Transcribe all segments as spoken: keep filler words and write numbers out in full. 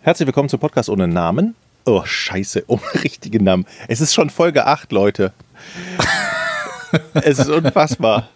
Herzlich willkommen zum Podcast ohne Namen. Oh, scheiße, ohne richtigen Namen. Es ist schon Folge acht, Leute. Es ist unfassbar.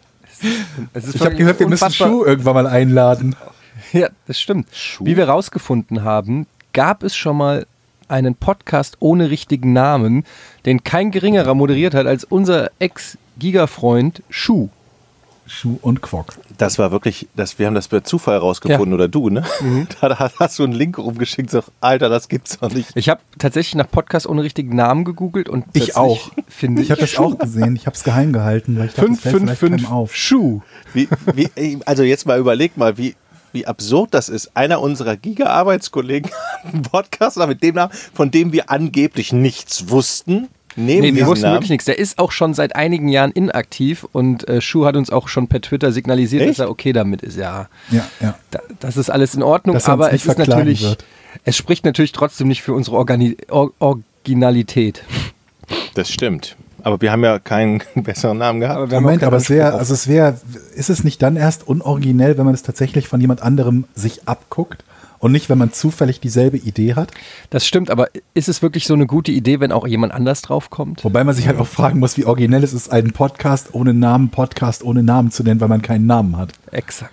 Es ist ich habe gehört, wir müssen Schuh irgendwann mal einladen. Ja, das stimmt. Schuh? Wie wir rausgefunden haben, gab es schon mal einen Podcast ohne richtigen Namen, den kein geringerer moderiert hat als unser Ex-Giga-Freund Schuh. Schuh und Quock. Das war wirklich, das, wir haben das per Zufall rausgefunden, ja. Oder du, ne? Mhm. Da hast du einen Link rumgeschickt, so, Alter, das gibt's doch nicht. Ich habe tatsächlich nach Podcast ohne richtigen Namen gegoogelt und ich auch. Finde ich ich habe das auch gesehen, ich habe es geheim gehalten, weil ich dachte, fünf fünf fünf auf. Schuh. Wie, wie, also jetzt mal überleg mal, wie, wie absurd das ist. Einer unserer Giga-Arbeitskollegen hat einen Podcast mit dem Namen, von dem wir angeblich nichts wussten. Nee, wir wussten Namen. wirklich nichts. Der ist auch schon seit einigen Jahren inaktiv und äh, Schuh hat uns auch schon per Twitter signalisiert, Echt? dass er okay damit ist. Ja, ja, ja. Da, das ist alles in Ordnung, aber es ist natürlich, wird. es spricht natürlich trotzdem nicht für unsere Organi- Or- Originalität. Das stimmt. Aber wir haben ja keinen besseren Namen gehabt. Aber Moment, aber es wäre, also es wäre, ist es nicht dann erst unoriginell, wenn man es tatsächlich von jemand anderem sich abguckt? Und nicht, wenn man zufällig dieselbe Idee hat? Das stimmt, aber ist es wirklich so eine gute Idee, wenn auch jemand anders drauf kommt? Wobei man sich halt auch fragen muss, wie originell es ist, einen Podcast ohne Namen, Podcast ohne Namen zu nennen, weil man keinen Namen hat. Exakt.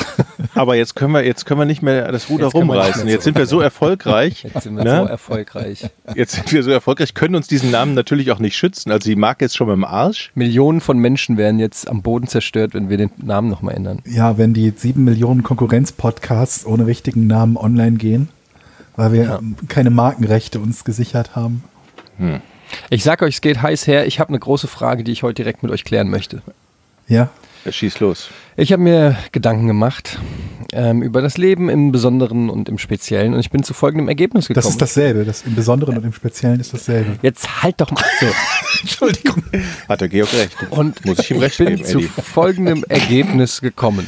Aber jetzt können wir, jetzt können wir nicht mehr das Ruder jetzt rumreißen. Jetzt sind wir so erfolgreich. Jetzt sind wir ne? so erfolgreich. Jetzt sind wir so erfolgreich, können uns diesen Namen natürlich auch nicht schützen. Also die Marke ist schon im Arsch. Millionen von Menschen werden jetzt am Boden zerstört, wenn wir den Namen nochmal ändern. Ja, wenn die sieben Millionen Konkurrenz-Podcasts ohne richtigen Namen online gehen, weil wir ja. keine Markenrechte uns gesichert haben. Hm. Ich sag euch, es geht heiß her. Ich habe eine große Frage, die ich heute direkt mit euch klären möchte. Ja? Schieß los. Ich habe mir Gedanken gemacht ähm, über das Leben im Besonderen und im Speziellen und ich bin zu folgendem Ergebnis gekommen. Das ist dasselbe, das im Besonderen und im Speziellen ist dasselbe. Jetzt halt doch mal so. Entschuldigung. Hat der Georg recht. Und muss ich ihm recht geben, ich bin zu folgendem Ergebnis gekommen.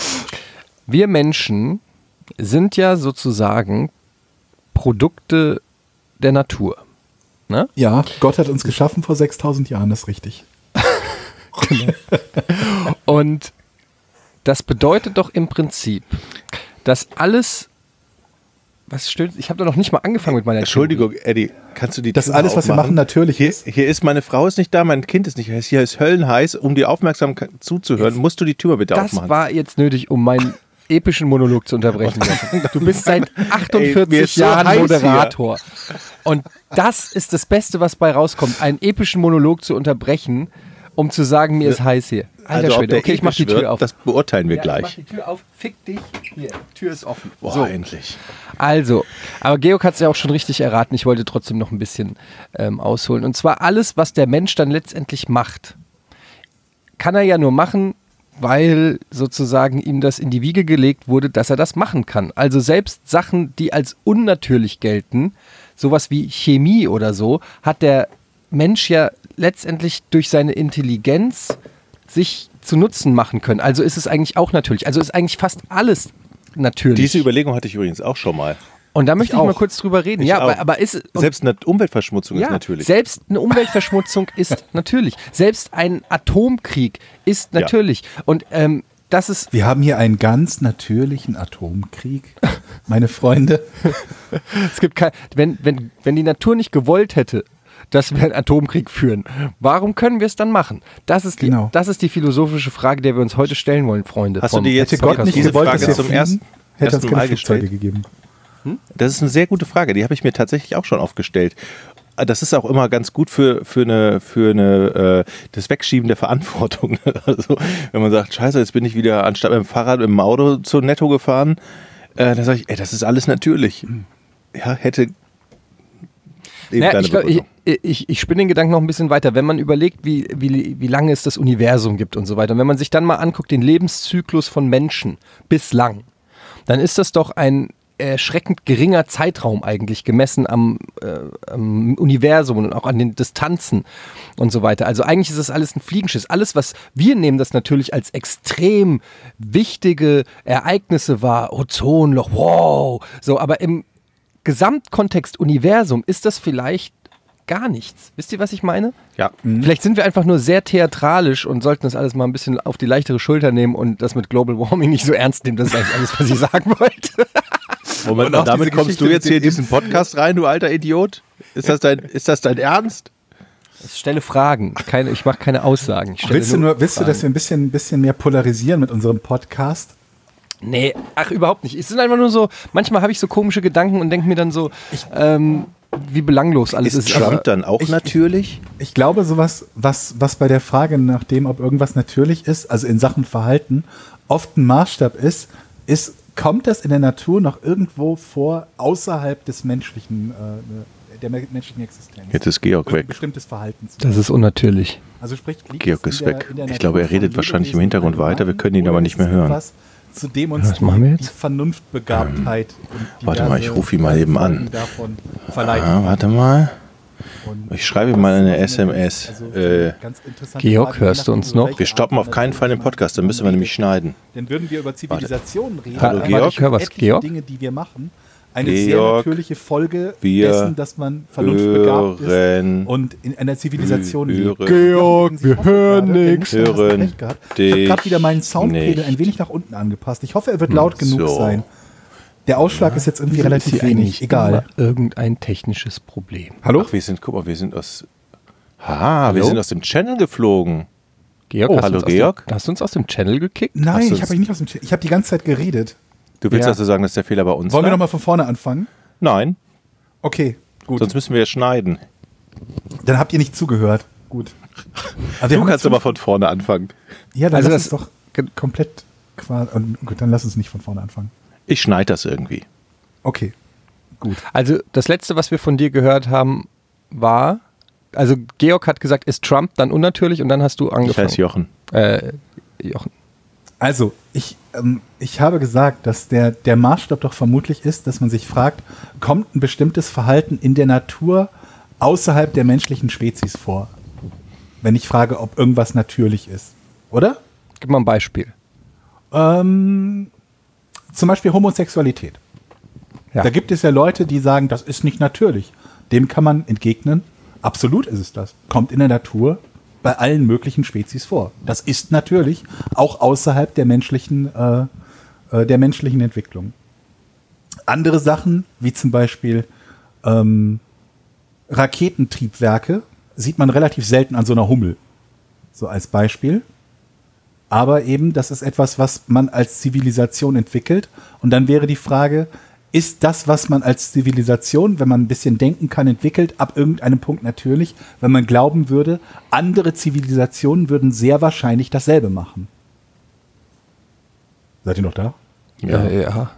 Wir Menschen sind ja sozusagen Produkte der Natur. Ne? Ja, Gott hat uns geschaffen vor sechstausend Jahren, das ist richtig. Genau. Und das bedeutet doch im Prinzip, dass alles, was stimmt, ich habe doch noch nicht mal angefangen mit meiner Entschuldigung, Theorie. Eddie, kannst du die Das alles, was wir machen, natürlich hier, ist. Hier ist, meine Frau ist nicht da, mein Kind ist nicht da, hier ist höllenheiß, um die Aufmerksamkeit zuzuhören, jetzt, musst du die Tür bitte das aufmachen. Das war jetzt nötig, um meinen epischen Monolog zu unterbrechen. Du bist seit achtundvierzig Ey, Jahren so Moderator. Hier. Und das ist das Beste, was bei rauskommt, einen epischen Monolog zu unterbrechen, um zu sagen, mir ist heiß hier. Alter also Schwede, okay, ich mach die Tür wird, auf. Das beurteilen wir ja, gleich. Ich mach die Tür auf, fick dich. Hier, Tür ist offen. Boah, so. endlich. Also, aber Georg hat es ja auch schon richtig erraten. Ich wollte trotzdem noch ein bisschen ähm, ausholen. Und zwar alles, was der Mensch dann letztendlich macht, kann er ja nur machen, weil sozusagen ihm das in die Wiege gelegt wurde, dass er das machen kann. Also selbst Sachen, die als unnatürlich gelten, sowas wie Chemie oder so, hat der Mensch ja letztendlich durch seine Intelligenz sich zu Nutzen machen können. Also ist es eigentlich auch natürlich. Also ist eigentlich fast alles natürlich. Diese Überlegung hatte ich übrigens auch schon mal. Und da möchte ich, ich auch. mal kurz drüber reden. Ich ja, auch. aber, aber ist selbst eine Umweltverschmutzung ja, ist natürlich. Selbst eine Umweltverschmutzung ist natürlich. Selbst ein Atomkrieg ist natürlich. Ja. Und ähm, das ist. Wir haben hier einen ganz natürlichen Atomkrieg, meine Freunde. Es gibt kein, wenn, wenn, wenn die Natur nicht gewollt hätte, dass wir einen Atomkrieg führen. Warum können wir es dann machen? Das ist, die, genau. das ist die philosophische Frage, der wir uns heute stellen wollen, Freunde. Hast du dir jetzt Gott nicht diese gewollt, Frage dass zum fliegen, ersten, hätte ersten uns keine Mal Flugzeuge gestellt? gegeben? Hm? Das ist eine sehr gute Frage. Die habe ich mir tatsächlich auch schon aufgestellt. Das ist auch immer ganz gut für, für eine, für eine äh, das Wegschieben der Verantwortung. Also, wenn man sagt, scheiße, jetzt bin ich wieder anstatt mit dem Fahrrad mit dem Auto zur Netto gefahren, äh, dann sage ich, ey, das ist alles natürlich. Ja, hätte naja, ich, glaub, ich, ich, ich spinne den Gedanken noch ein bisschen weiter. Wenn man überlegt, wie, wie, wie lange es das Universum gibt und so weiter, und wenn man sich dann mal anguckt, den Lebenszyklus von Menschen bislang, dann ist das doch ein erschreckend geringer Zeitraum eigentlich gemessen am, äh, am Universum und auch an den Distanzen und so weiter. Also eigentlich ist das alles ein Fliegenschiss. Alles, was wir nehmen, das natürlich als extrem wichtige Ereignisse wahr, Ozonloch, wow, so, aber im Gesamtkontext Universum ist das vielleicht gar nichts. Wisst ihr, was ich meine? Ja. Mhm. Vielleicht sind wir einfach nur sehr theatralisch und sollten das alles mal ein bisschen auf die leichtere Schulter nehmen und das mit Global Warming nicht so ernst nehmen. Das ist eigentlich alles, was ich sagen wollte. Moment mal, damit kommst du jetzt hier in diesen Podcast rein, du alter Idiot? Ist das dein, ist das dein Ernst? Ich stelle Fragen, keine, ich mache keine Aussagen. Ich willst du, nur, willst du, dass wir ein bisschen, ein bisschen mehr polarisieren mit unserem Podcast? Nee, ach, überhaupt nicht. Es sind einfach nur so, manchmal habe ich so komische Gedanken und denke mir dann so, ähm, wie belanglos alles ist. Ist Trump dann auch ich, natürlich? Ich, ich glaube, sowas, was, was bei der Frage nach dem, ob irgendwas natürlich ist, also in Sachen Verhalten, oft ein Maßstab ist, ist, kommt das in der Natur noch irgendwo vor, außerhalb des menschlichen, äh, der menschlichen Existenz? Jetzt ist Georg weg. Bestimmtes Verhalten. Das ist unnatürlich. Also sprich, Georg ist weg. Der, ich glaube, er redet wahrscheinlich im Hintergrund weiter, wir können ihn aber nicht mehr hören. Zu demonstrieren, die Vernunftbegabtheit. Ähm, und warte mal, ich rufe ihn mal eben an. Ah, warte mal. Ich schreibe ihm mal eine S M S. Also, äh, Georg, hörst du uns noch? Wir stoppen auf keinen Fall den Podcast, dann müssen wir nämlich schneiden. Dann würden wir über Zivilisationen reden. Hallo, Georg. Ich höre was, Georg. Dinge, die wir machen. Eine Georg, sehr natürliche Folge dessen, dass man vernunftbegabt ist und in einer Zivilisation lebt. Georg, wir hören nichts. Hören ich habe gerade wieder meinen Soundpegel ein wenig nach unten angepasst. Ich hoffe, er wird laut genug so. sein. Der Ausschlag ist jetzt irgendwie Wieso relativ ist wenig. Egal. Irgendein technisches Problem. Hallo? Ach, wir sind, guck mal, wir sind aus. Ha, wir sind aus dem Channel geflogen. Georg, oh, hast hallo du Georg. Dem, hast du uns aus dem Channel gekickt? Nein, ich habe euch nicht aus dem Channel. Ich habe die ganze Zeit geredet. Du willst ja. also sagen, dass der Fehler bei uns Wollen war? wir nochmal von vorne anfangen? Nein. Okay, gut. Sonst müssen wir ja schneiden. Dann habt ihr nicht zugehört. Gut. Also du kannst aber von vorne anfangen. Ja, dann also lass das uns doch komplett quasi. Gut, dann lass uns nicht von vorne anfangen. Ich schneide das irgendwie. Okay, gut. Also das Letzte, was wir von dir gehört haben, war, also Georg hat gesagt, ist Trump dann unnatürlich und dann hast du angefangen. Ich heiße Jochen. Äh, Jochen. Also, ich, ähm, ich habe gesagt, dass der, der Maßstab doch vermutlich ist, dass man sich fragt, kommt ein bestimmtes Verhalten in der Natur außerhalb der menschlichen Spezies vor? Wenn ich frage, ob irgendwas natürlich ist. Oder? Gib mal ein Beispiel. Ähm, zum Beispiel Homosexualität. Ja. Da gibt es ja Leute, die sagen, das ist nicht natürlich. Dem kann man entgegnen, absolut ist es das. Kommt in der Natur bei allen möglichen Spezies vor. Das ist natürlich auch außerhalb der menschlichen, äh, äh, der menschlichen Entwicklung. Andere Sachen, wie zum Beispiel ähm, Raketentriebwerke, sieht man relativ selten an so einer Hummel. So als Beispiel. Aber eben, das ist etwas, was man als Zivilisation entwickelt. Und dann wäre die Frage, ist das, was man als Zivilisation, wenn man ein bisschen denken kann, entwickelt, ab irgendeinem Punkt natürlich, wenn man glauben würde, andere Zivilisationen würden sehr wahrscheinlich dasselbe machen. Seid ihr noch da? Ja. Äh, ja.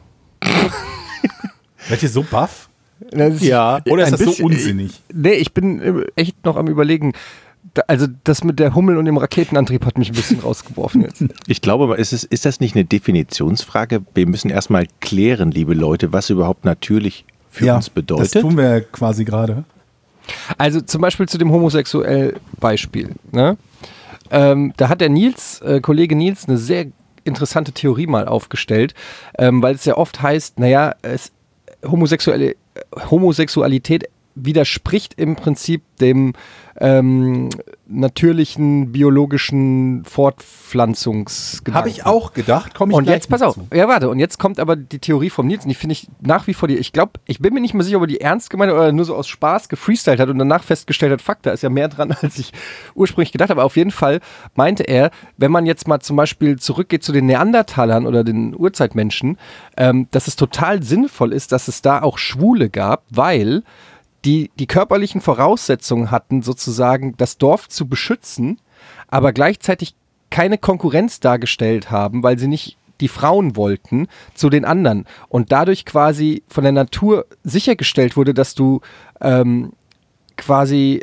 Seid ihr so baff? Ja. Oder ist das bisschen, so unsinnig? Nee, ich bin echt noch am Überlegen. Also das mit der Hummel und dem Raketenantrieb hat mich ein bisschen rausgeworfen jetzt. Ich glaube, ist, es, ist das nicht eine Definitionsfrage? Wir müssen erstmal klären, liebe Leute, was überhaupt natürlich für ja, uns bedeutet. Das tun wir ja quasi gerade. Also zum Beispiel zu dem homosexuell Beispiel. Ne? Ähm, da hat der Nils, äh, Kollege Nils, eine sehr interessante Theorie mal aufgestellt, ähm, weil es ja oft heißt, naja, es, Homosexuelle, Homosexualität widerspricht im Prinzip dem ähm, natürlichen biologischen Fortpflanzungsgedanken. Habe ich auch gedacht, komme ich Und gleich jetzt, pass auf, zu. ja warte, und jetzt kommt aber die Theorie vom Nils, und die finde ich nach wie vor, die, ich glaube, ich bin mir nicht mehr sicher, ob er die ernst gemeint hat oder nur so aus Spaß gefreestylt hat und danach festgestellt hat, fuck, da ist ja mehr dran, als ich ursprünglich gedacht habe. Aber auf jeden Fall meinte er, wenn man jetzt mal zum Beispiel zurückgeht zu den Neandertalern oder den Urzeitmenschen, ähm, dass es total sinnvoll ist, dass es da auch Schwule gab, weil die die körperlichen Voraussetzungen hatten, sozusagen das Dorf zu beschützen, aber gleichzeitig keine Konkurrenz dargestellt haben, weil sie nicht die Frauen wollten zu den anderen und dadurch quasi von der Natur sichergestellt wurde, dass du ähm, quasi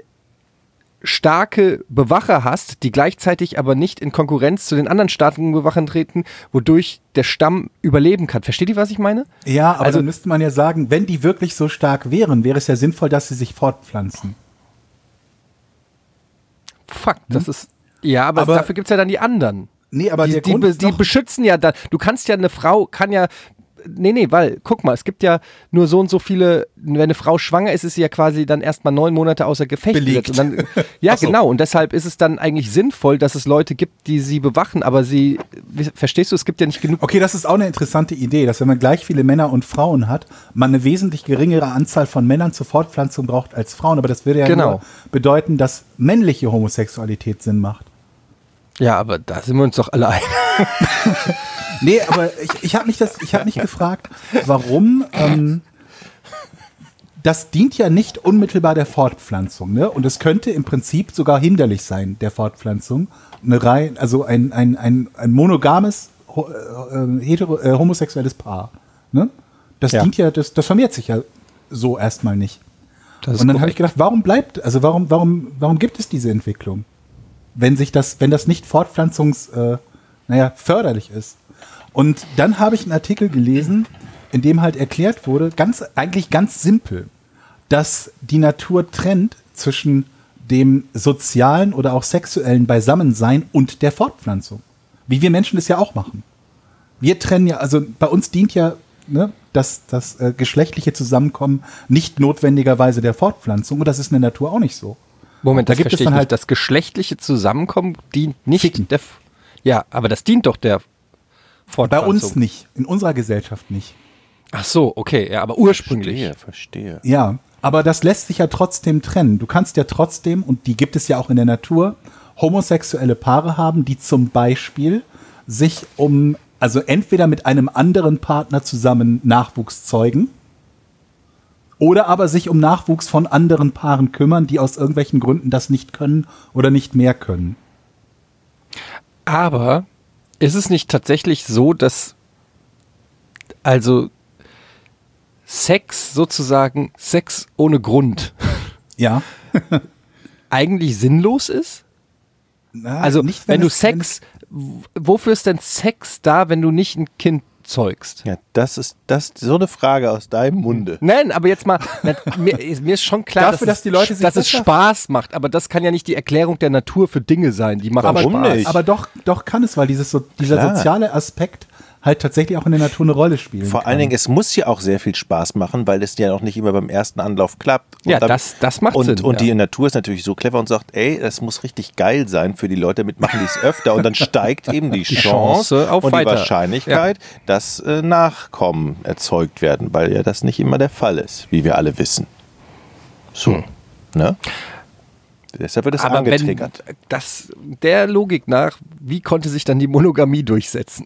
starke Bewacher hast, die gleichzeitig aber nicht in Konkurrenz zu den anderen starken Bewachern treten, wodurch der Stamm überleben kann. Versteht ihr, was ich meine? Ja, aber also, dann müsste man ja sagen, wenn die wirklich so stark wären, wäre es ja sinnvoll, dass sie sich fortpflanzen. Fuck, das hm? ist... Ja, aber, aber dafür gibt es ja dann die anderen. Nee, aber die, der die, Grund die, ist die doch beschützen ja dann... Du kannst ja, eine Frau kann ja nee, nee, weil, guck mal, es gibt ja nur so und so viele, wenn eine Frau schwanger ist, ist sie ja quasi dann erstmal neun Monate außer Gefecht gesetzt. Und dann, ja, so. Genau, und deshalb ist es dann eigentlich sinnvoll, dass es Leute gibt, die sie bewachen, aber sie, verstehst du, es gibt ja nicht genug. Okay, das ist auch eine interessante Idee, dass wenn man gleich viele Männer und Frauen hat, man eine wesentlich geringere Anzahl von Männern zur Fortpflanzung braucht als Frauen, aber das würde ja genau. nur bedeuten, dass männliche Homosexualität Sinn macht. Ja, aber da sind wir uns doch alle ein. Nee, aber ich, ich habe mich, hab mich gefragt, warum, ähm, das dient ja nicht unmittelbar der Fortpflanzung, ne? Und es könnte im Prinzip sogar hinderlich sein, der Fortpflanzung. Eine Reihe, also ein, ein, ein, ein monogames, äh, hetero, äh, homosexuelles Paar, ne? Das ja. dient ja, das, das vermehrt sich ja so erstmal nicht. Und dann habe ich gedacht, warum bleibt, also warum, warum, warum gibt es diese Entwicklung? Wenn sich das, wenn das nicht fortpflanzungs, äh, naja, förderlich ist. Und dann habe ich einen Artikel gelesen, in dem halt erklärt wurde, ganz, eigentlich ganz simpel, dass die Natur trennt zwischen dem sozialen oder auch sexuellen Beisammensein und der Fortpflanzung. Wie wir Menschen das ja auch machen. Wir trennen ja, also bei uns dient ja, ne, das, das äh, geschlechtliche Zusammenkommen nicht notwendigerweise der Fortpflanzung, und das ist in der Natur auch nicht so. Moment, da das gibt es dann halt, das geschlechtliche Zusammenkommen dient nicht Ficken. der, ja, aber das dient doch der Fortpflanzung. Bei uns nicht, in unserer Gesellschaft nicht. Ach so, okay, ja, aber ursprünglich. Verstehe, verstehe. Ja, aber das lässt sich ja trotzdem trennen. Du kannst ja trotzdem, und die gibt es ja auch in der Natur, homosexuelle Paare haben, die zum Beispiel sich um, also entweder mit einem anderen Partner zusammen Nachwuchs zeugen oder aber sich um Nachwuchs von anderen Paaren kümmern, die aus irgendwelchen Gründen das nicht können oder nicht mehr können. Aber ist es nicht tatsächlich so, dass also Sex sozusagen, Sex ohne Grund, ja, eigentlich sinnlos ist? Na, also nicht, wenn wenn du es, Sex, wenn wofür ist denn Sex da, wenn du nicht ein Kind zeugst? Ja, das ist das so eine Frage aus deinem Munde. Nein, aber jetzt mal, mir, mir ist schon klar, Dafür, dass, dass die Leute sich dass es Spaß macht, aber das kann ja nicht die Erklärung der Natur für Dinge sein, die machen aber, Spaß. nicht? Aber doch, doch kann es, weil dieses so, dieser Klar. soziale Aspekt halt tatsächlich auch in der Natur eine Rolle spielen Vor kann. allen Dingen, es muss ja auch sehr viel Spaß machen, weil es ja auch nicht immer beim ersten Anlauf klappt. Und Ja, dann, das, das macht und, Sinn. Und ja. die Natur ist natürlich so clever und sagt, ey, das muss richtig geil sein für die Leute, damit machen die es öfter. Und dann steigt eben die, Die Chance, Chance auf und weiter. die Wahrscheinlichkeit, ja. dass äh, Nachkommen erzeugt werden, weil ja das nicht immer der Fall ist, wie wir alle wissen. So, hm. ne? Deshalb wird es Aber angetriggert. Wenn das, der Logik nach, wie konnte sich dann die Monogamie durchsetzen?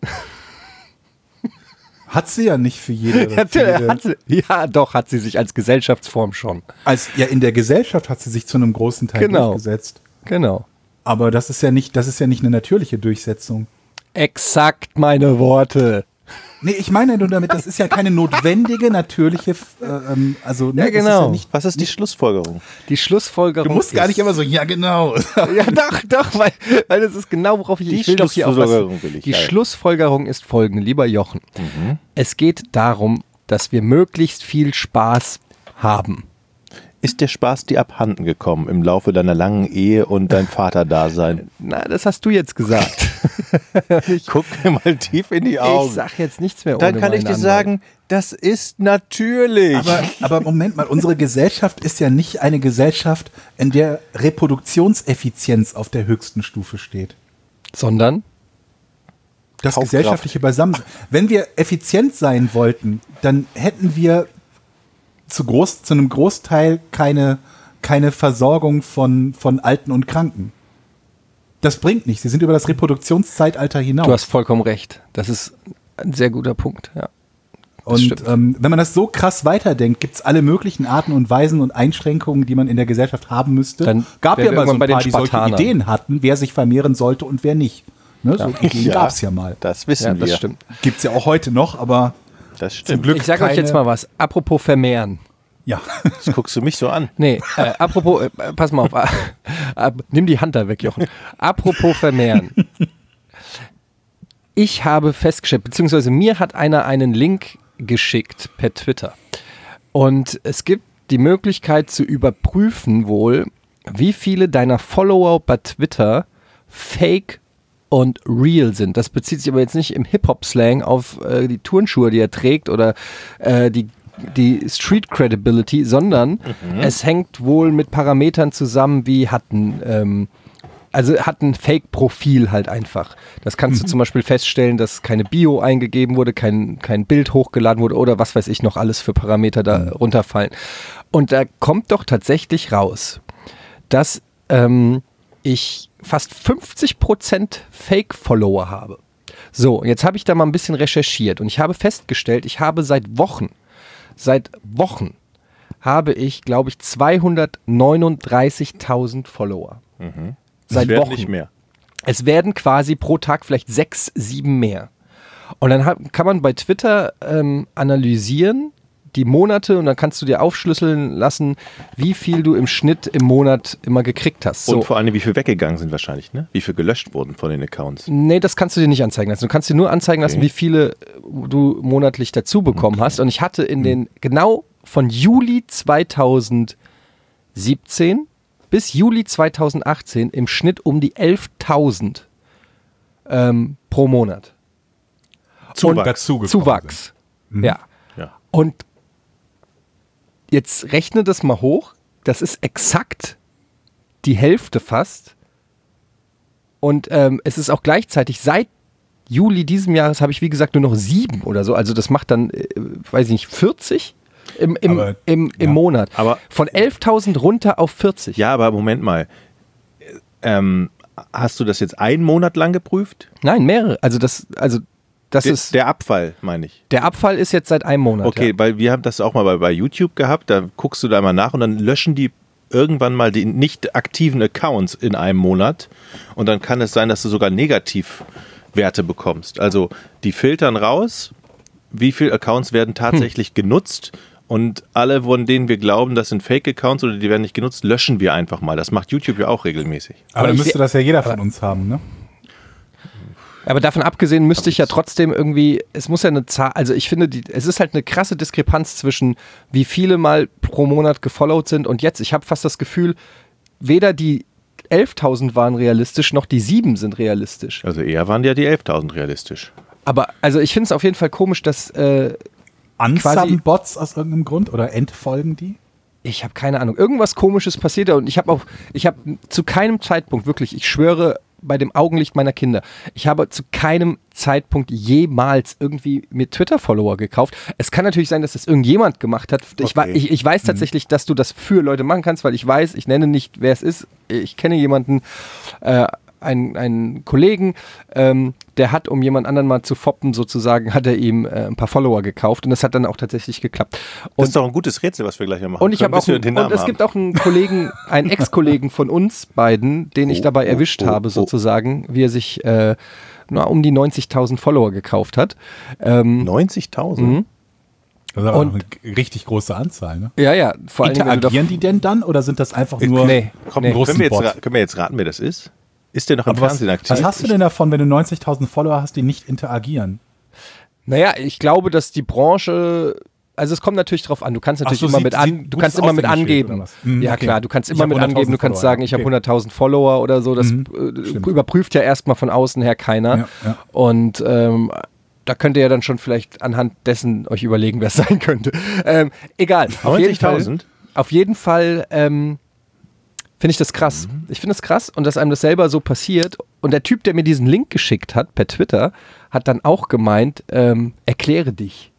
Hat sie ja nicht für jede. Ja, für jede hat sie, ja, doch, hat sie sich als Gesellschaftsform schon. als, ja, in der Gesellschaft hat sie sich zu einem großen Teil Genau. durchgesetzt. Genau. Aber das ist ja nicht, das ist ja nicht eine natürliche Durchsetzung. Exakt meine Worte. Nee, ich meine nur damit, das ist ja keine notwendige, natürliche, äh, ähm, also ne, Ja, das ist genau. ja nicht, Was ist die Schlussfolgerung? Die Schlussfolgerung du musst gar nicht ist, immer so, ja genau. Ja, doch, doch, weil, weil das ist genau, worauf ich, Die ich will doch hier auch was. Schlussfolgerung will ich, Die ja. Schlussfolgerung ist folgende, lieber Jochen. Mhm. Es geht darum, dass wir möglichst viel Spaß haben. Ist der Spaß dir abhanden gekommen im Laufe deiner langen Ehe und dein Vaterdasein? Na, das hast du jetzt gesagt. ich, Guck mir mal tief in die Augen. ich sag jetzt nichts mehr Dann ohne kann ich meinen dir sagen, das ist natürlich. Aber, aber Moment mal, unsere Gesellschaft ist ja nicht eine Gesellschaft, in der Reproduktionseffizienz auf der höchsten Stufe steht. Sondern? Das Kaufkraft. gesellschaftliche Beisammensein. Wenn wir effizient sein wollten, dann hätten wir zu, groß, zu einem Großteil keine, keine Versorgung von, von Alten und Kranken. Das bringt nichts. Sie sind über das Reproduktionszeitalter hinaus. Du hast vollkommen recht. Das ist ein sehr guter Punkt, ja. Und ähm, wenn man das so krass weiterdenkt, gibt es alle möglichen Arten und Weisen und Einschränkungen, die man in der Gesellschaft haben müsste. Dann Gab wären ja wir mal so ein irgendwann bei paar, den die solche Spartanern. Ideen hatten, wer sich vermehren sollte und wer nicht. Ne, so Ideen Ja, gab es ja mal. Das wissen Ja, das wir. stimmt. Gibt es ja auch heute noch, aber Das zum stimmt. Glück Ich sage euch keine- jetzt mal was. Apropos vermehren. Ja. Jetzt guckst du mich so an. Nee, äh, apropos, äh, pass mal auf. Äh, nimm die Hand da weg, Jochen. Apropos vermehren. Ich habe festgestellt, beziehungsweise mir hat einer einen Link geschickt per Twitter. Und es gibt die Möglichkeit zu überprüfen wohl, wie viele deiner Follower bei Twitter Fake und real sind. Das bezieht sich aber jetzt nicht im Hip-Hop-Slang auf äh, die Turnschuhe, die er trägt oder äh, die, die Street-Credibility, sondern mhm. es hängt wohl mit Parametern zusammen, wie hat ein, ähm, also hat ein Fake-Profil halt einfach. Das kannst mhm. du zum Beispiel feststellen, dass keine Bio eingegeben wurde, kein, kein Bild hochgeladen wurde oder was weiß ich noch alles für Parameter da mhm. runterfallen. Und da kommt doch tatsächlich raus, dass ähm, ich fast fünfzig Prozent Fake-Follower habe. So, jetzt habe ich da mal ein bisschen recherchiert und ich habe festgestellt, ich habe seit Wochen, seit Wochen habe ich, glaube ich, zweihundertneununddreißigtausend Follower. Mhm. Seit werden Wochen. Nicht mehr. Es werden quasi pro Tag vielleicht sechs, sieben mehr. Und dann hat, kann man bei Twitter ähm, analysieren, die Monate, und dann kannst du dir aufschlüsseln lassen, wie viel du im Schnitt im Monat immer gekriegt hast. So. Und vor allem, wie viel weggegangen sind wahrscheinlich, ne? Wie viel gelöscht wurden von den Accounts. Nee, das kannst du dir nicht anzeigen lassen. Du kannst dir nur anzeigen lassen, Okay. wie viele du monatlich dazu bekommen Okay. hast. Und ich hatte in den, genau von Juli zweitausendsiebzehn bis Juli zweitausendachtzehn im Schnitt um die elftausend ähm, pro Monat. Zuwachs. dazu Zuwachs. Mhm. Ja. Ja. Und jetzt rechne das mal hoch. Das ist exakt die Hälfte fast. Und ähm, es ist auch gleichzeitig seit Juli diesem Jahres habe ich, wie gesagt, nur noch sieben oder so. Also das macht dann, äh, weiß ich nicht, vierzig im, im, Aber, im, im ja. Monat. Aber- Von elftausend runter auf vierzig. Ja, aber Moment mal. Ähm, hast du das jetzt einen Monat lang geprüft? Nein, mehrere. Also das, also das Der, ist, der Abfall, meine ich. der Abfall ist jetzt seit einem Monat. Okay, ja. weil wir haben das auch mal bei, bei YouTube gehabt, da guckst du da mal nach und dann löschen die irgendwann mal die nicht aktiven Accounts in einem Monat und dann kann es sein, dass du sogar Negativwerte bekommst. Also die filtern raus, wie viele Accounts werden tatsächlich hm. genutzt und alle, von denen wir glauben, das sind Fake-Accounts oder die werden nicht genutzt, löschen wir einfach mal. Das macht YouTube ja auch regelmäßig. Aber dann ich müsste seh- das ja jeder von uns haben, ne? Aber davon abgesehen müsste ich ja trotzdem irgendwie, es muss ja eine Zahl, also ich finde, die, es ist halt eine krasse Diskrepanz zwischen wie viele mal pro Monat gefollowt sind und jetzt. Ich habe fast das Gefühl, weder die elftausend waren realistisch, noch die sieben sind realistisch. Also eher waren ja die elftausend realistisch. Aber also ich finde es auf jeden Fall komisch, dass äh, Unsubben Bots aus irgendeinem Grund oder entfolgen die? ich habe keine Ahnung, irgendwas Komisches passiert da und ich habe auch, ich habe zu keinem Zeitpunkt, wirklich, ich schwöre bei dem Augenlicht meiner Kinder, ich habe zu keinem Zeitpunkt jemals irgendwie mir Twitter-Follower gekauft. Es kann natürlich sein, dass das irgendjemand gemacht hat. Ich, Okay. ich, ich weiß tatsächlich, dass du das für Leute machen kannst, weil ich weiß, ich nenne nicht, wer es ist. Ich kenne jemanden, äh, einen, einen Kollegen, ähm, der hat, um jemand anderen mal zu foppen sozusagen, hat er ihm äh, ein paar Follower gekauft und das hat dann auch tatsächlich geklappt. Das Und ist doch ein gutes Rätsel, was wir gleich mal machen. und ich habe auch, Bis wir einen, den und Namen es haben. gibt auch einen Kollegen, einen Ex-Kollegen von uns beiden, den ich Oh, dabei oh, erwischt oh, habe, oh. sozusagen, wie er sich äh, na, um die neunzigtausend Follower gekauft hat. Ähm, neunzigtausend? mhm. Das ist aber Und- eine richtig große Anzahl, ne? ja, ja, vor allem. Interagieren die denn dann oder sind das einfach nur Nee, Komm, nee. großen können, wir jetzt, Bot? ra- können wir jetzt raten, wer das ist? Ist der noch im Aber was, Fernsehen aktiv? was hast du denn davon, wenn du neunzigtausend Follower hast, die nicht interagieren? Naja, ich glaube, dass die Branche, also es kommt natürlich drauf an, du kannst natürlich Ach so, immer sieht- mit sieht an, ein du gutes kannst immer mit Aushängeschild angeben. oder was? Mhm, Ja okay. klar, du kannst Ich immer hab mit hunderttausend angeben, du kannst Follower, sagen, ich habe okay. hunderttausend Follower oder so, das Mhm, äh, stimmt. überprüft ja erstmal von außen her keiner. Ja, ja. Und ähm, da könnt ihr ja dann schon vielleicht anhand dessen euch überlegen, wer es sein könnte. Ähm, egal, auf jeden Fall, neunzigtausend? auf jeden Fall ähm, finde ich das krass. Mhm. Ich finde es krass und dass einem das selber so passiert. Und der Typ, der mir diesen Link geschickt hat per Twitter, hat dann auch gemeint, ähm, erkläre dich.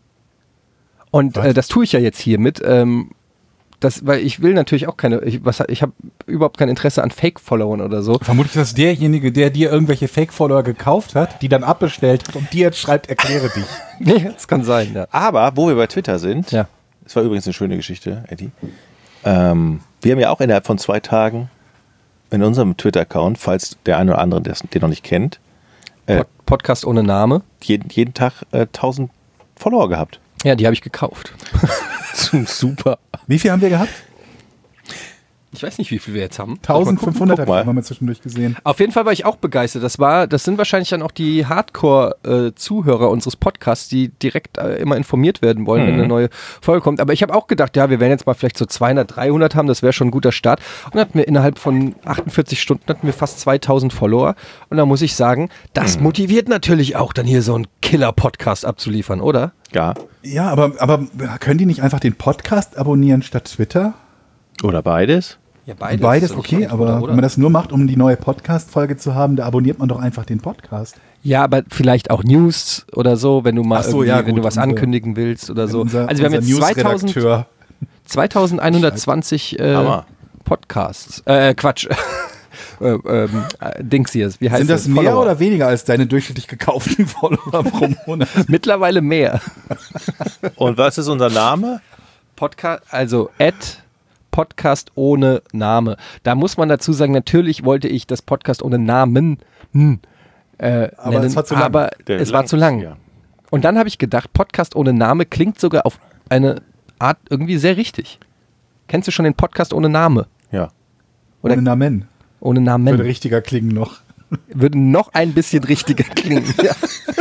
Und Was? äh, das tue ich ja jetzt hiermit, ähm, das, weil ich will natürlich auch keine, ich, was, ich habe überhaupt kein Interesse an Fake-Followern oder so. Vermutlich ist das derjenige, der dir irgendwelche Fake-Follower gekauft hat, die dann abbestellt hat und dir jetzt schreibt, erkläre dich. Nee, das kann sein, ja. Aber, wo wir bei Twitter sind, Ja. das war übrigens eine schöne Geschichte, Eddie. Ähm, wir haben ja auch innerhalb von zwei Tagen in unserem Twitter-Account, falls der eine oder andere das- den noch nicht kennt, äh, Pod Podcast ohne Name. jeden, jeden Tag äh, tausend Follower gehabt. Ja, die habe ich gekauft. Super. Wie viel haben wir gehabt? Ich Ich weiß nicht, wie viel wir jetzt haben. eintausendfünfhundert haben wir zwischendurch gesehen. Auf jeden Fall war ich auch begeistert. Das war, das sind wahrscheinlich dann auch die Hardcore-Zuhörer unseres Podcasts, die direkt äh, immer informiert werden wollen, hm. wenn eine neue Folge kommt. Aber ich habe auch gedacht, ja, wir werden jetzt mal vielleicht so zweihundert, dreihundert haben, das wäre schon ein guter Start. Und dann hatten wir innerhalb von achtundvierzig Stunden hatten wir fast zweitausend Follower. Und da muss ich sagen, das hm. motiviert natürlich auch, dann hier so einen Killer-Podcast abzuliefern, oder? Ja. Ja, aber, aber können die nicht einfach den Podcast abonnieren statt Twitter? Oder beides? Ja, beides. Beides, okay, aber oder, oder? wenn man das nur macht, um die neue Podcast-Folge zu haben, da abonniert man doch einfach den Podcast. Ja, aber vielleicht auch News oder so, wenn du mal so, ja, wenn gut, du was unser, ankündigen willst oder so. Unser, also wir haben jetzt zweitausend, zweitausendeinhundertzwanzig äh, Podcasts. Äh, Quatsch. äh, ähm, Dings hier. Wie heißt Sind das, das? mehr Follower? Oder weniger als deine durchschnittlich gekauften Follower pro Monat? Mittlerweile mehr. Und was ist unser Name? Podcast, also at Podcast ohne Name. Da muss man dazu sagen, natürlich wollte ich das Podcast ohne Namen hm, äh, aber nennen, es war zu lang. aber Der es lang, war zu lang. Ja. Und dann habe ich gedacht, Podcast ohne Name klingt sogar auf eine Art irgendwie sehr richtig. Kennst du schon den Podcast ohne Name? Ja. Oder ohne Namen. Ohne Namen. Würde richtiger klingen noch. Würde noch ein bisschen richtiger klingen. Ja.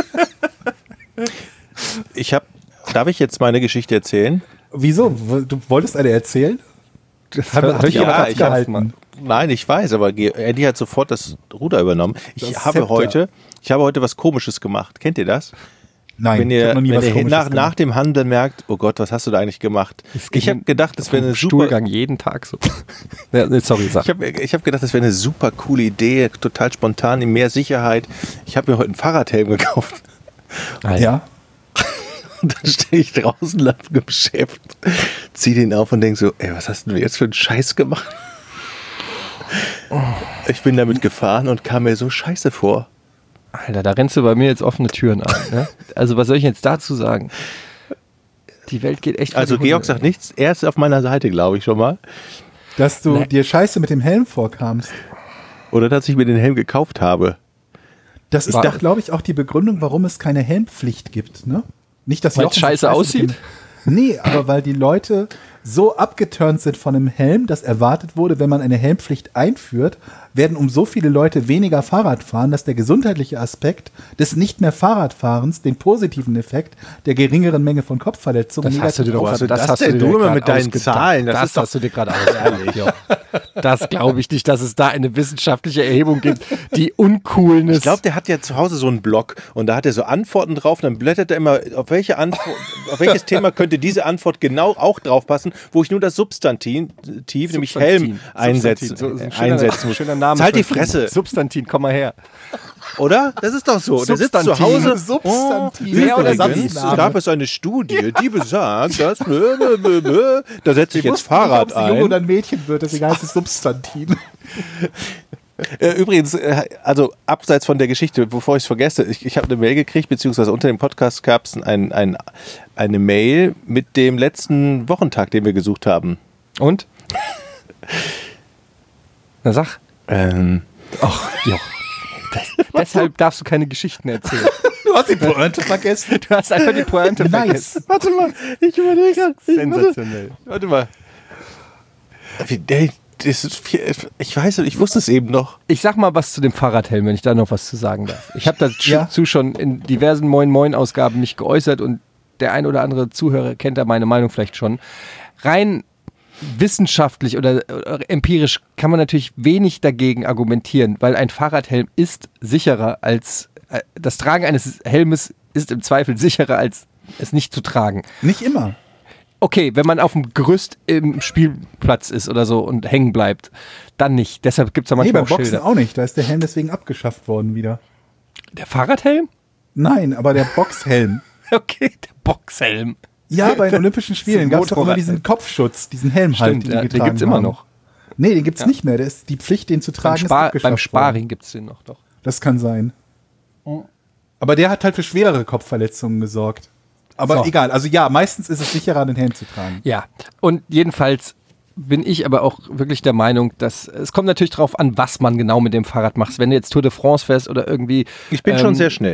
Ich habe, darf ich jetzt meine Geschichte erzählen? Wieso? Du wolltest eine erzählen? Das habe hab ich ja, auch ich abgehalten. Nein, ich weiß, aber Eddie hat sofort das Ruder übernommen. Ich Das habe Zepter. heute, ich habe heute was Komisches gemacht. Kennt ihr das? Nein, wenn ich ihr, hab noch nie wenn was ihr Komisches nach, gemacht. nach dem Handeln merkt, oh Gott, was hast du da eigentlich gemacht? Ich habe gedacht, das wäre eine super... Stuhlgang jeden Tag so. Ja, sorry, sag. Ich habe ich hab gedacht, das wäre eine super coole Idee, total spontan, in mehr Sicherheit. Ich habe mir heute einen Fahrradhelm gekauft. Alter. Ja. Und dann stehe ich draußen lang im Geschäft, zieh den auf und denke so, ey, was hast du jetzt für einen Scheiß gemacht? Ich bin damit gefahren und kam mir so scheiße vor. Alter, da rennst du bei mir jetzt offene Türen an. Ne? Also was soll ich jetzt dazu sagen? Die Welt geht echt... Also Georg sagt nichts, er ist auf meiner Seite, glaube ich schon mal. Dass du Nee. dir scheiße mit dem Helm vorkamst. Oder dass ich mir den Helm gekauft habe. Das ist War- doch, glaube ich, auch die Begründung, warum es keine Helmpflicht gibt. Ne? Nicht, dass Weil's Jochen so scheiße mit aussieht? dem- Nee, aber weil die Leute so abgeturnt sind von einem Helm, dass erwartet wurde, wenn man eine Helmpflicht einführt, werden um so viele Leute weniger Fahrrad fahren, dass der gesundheitliche Aspekt des nicht mehr Fahrradfahrens den positiven Effekt der geringeren Menge von Kopfverletzungen Das hast du dir doch Wo hast gerade du das das hast denn? du dir Du doch immer gerade mit deinen ausgedacht. Zahlen, das Das, ist doch- hast du dir gerade ausgedacht. Ja. Das glaube ich nicht, dass es da eine wissenschaftliche Erhebung gibt, die Uncoolness. Ich glaube, der hat ja zu Hause so einen Blog und da hat er so Antworten drauf und dann blättert er immer, auf, welche Antwort, auf welches Thema könnte diese Antwort genau auch draufpassen, wo ich nur das Substantiv, tief, nämlich Helm, einsetzen, So- so ein äh, schöner- einsetzen muss. schöner Name. Halt die für- Fresse, Substantin, komm mal her. oder? Das ist doch so. Der sitzt zu Hause. Substantiv. Wer oder Übrigens Satzname. gab es eine Studie, die besagt, dass bö, bö, bö, bö, da setze ich Ich jetzt wusste nicht, Fahrrad ob es Junge oder ein. ein Mädchen wird, deswegen heißt es Substantiv. Äh, Übrigens, äh, also abseits von der Geschichte, bevor ich es vergesse, ich, ich habe eine Mail gekriegt, beziehungsweise unter dem Podcast gab es ein, ein, eine Mail mit dem letzten Wochentag, den wir gesucht haben. Und? Na sag. Ähm, Ach, ja. Deshalb darfst du keine Geschichten erzählen. Du hast die Pointe vergessen. Du hast einfach die Pointe vergessen. Nice. warte mal, ich überlege gerade. Sensationell. Warte mal. Wie, der, das ist viel, ich weiß nicht, ich wusste es eben noch. Ich sag mal was zu dem Fahrradhelm, wenn ich da noch was zu sagen darf. Ich habe dazu Ja. schon in diversen Moin Moin Ausgaben mich geäußert und der ein oder andere Zuhörer kennt da meine Meinung vielleicht schon. Rein wissenschaftlich oder, oder empirisch kann man natürlich wenig dagegen argumentieren, weil ein Fahrradhelm ist sicherer als äh, das Tragen eines Helmes ist im Zweifel sicherer als es nicht zu tragen. Nicht immer. Okay, wenn man auf dem Gerüst im Spielplatz ist oder so und hängen bleibt, dann nicht. Deshalb gibt es da Nee, manchmal beim auch Boxen Schilder. auch nicht. Da ist der Helm deswegen abgeschafft worden wieder. Der Fahrradhelm? Nein, aber der Boxhelm. Okay, der Boxhelm. Ja, bei den Olympischen Spielen gab es doch immer Motorrad- diesen Kopfschutz, diesen Helm halt, Stimmt, den ja, die den getragen gibt's immer haben. noch. Nee, den gibt's nicht mehr. Das ist die Pflicht, den zu Beim, tragen, ist Spar abgeschafft beim worden. Sparring gibt es den noch doch. Das kann sein. Aber der hat halt für schwerere Kopfverletzungen gesorgt. Aber So. egal, also ja, meistens ist es sicherer, den Helm zu tragen. Ja, und jedenfalls bin ich aber auch wirklich der Meinung, dass es kommt natürlich drauf an, was man genau mit dem Fahrrad macht. Wenn du jetzt Tour de France fährst oder irgendwie Ich bin ähm, schon sehr schnell.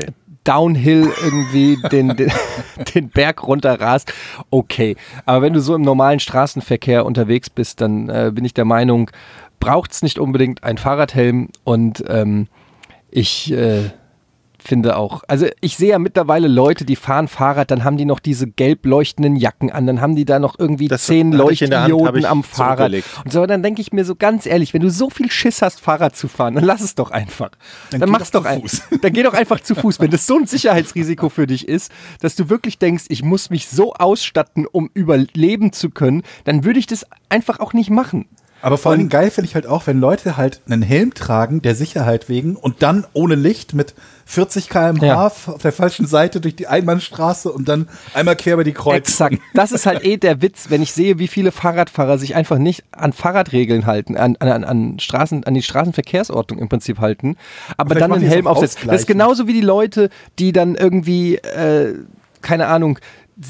Downhill irgendwie den, den, den Berg runter rast, okay. Aber wenn du so im normalen Straßenverkehr unterwegs bist, dann äh, bin ich der Meinung, braucht es nicht unbedingt einen Fahrradhelm und ähm, ich äh, finde auch, also ich sehe ja mittlerweile Leute, die fahren Fahrrad, dann haben die noch diese gelb leuchtenden Jacken an, dann haben die da noch irgendwie das zehn Leuchtdioden am Fahrrad und so, dann denke ich mir so ganz ehrlich, wenn du so viel Schiss hast, Fahrrad zu fahren, dann lass es doch einfach. Dann, dann mach's doch ein, dann geh doch einfach zu Fuß, wenn das so ein Sicherheitsrisiko für dich ist, dass du wirklich denkst, ich muss mich so ausstatten, um überleben zu können, dann würde ich das einfach auch nicht machen. Aber vor allem geil finde ich halt auch, wenn Leute halt einen Helm tragen, der Sicherheit wegen, und dann ohne Licht mit vierzig Kilometer pro Stunde ja. auf der falschen Seite durch die Einbahnstraße und dann einmal quer über die Kreuzung. Exakt. Das ist halt eh der Witz, wenn ich sehe, wie viele Fahrradfahrer sich einfach nicht an Fahrradregeln halten, an, an, an, Straßen, an die Straßenverkehrsordnung im Prinzip halten, aber dann einen Helm aufsetzen. Das ist genauso wie die Leute, die dann irgendwie, äh, keine Ahnung,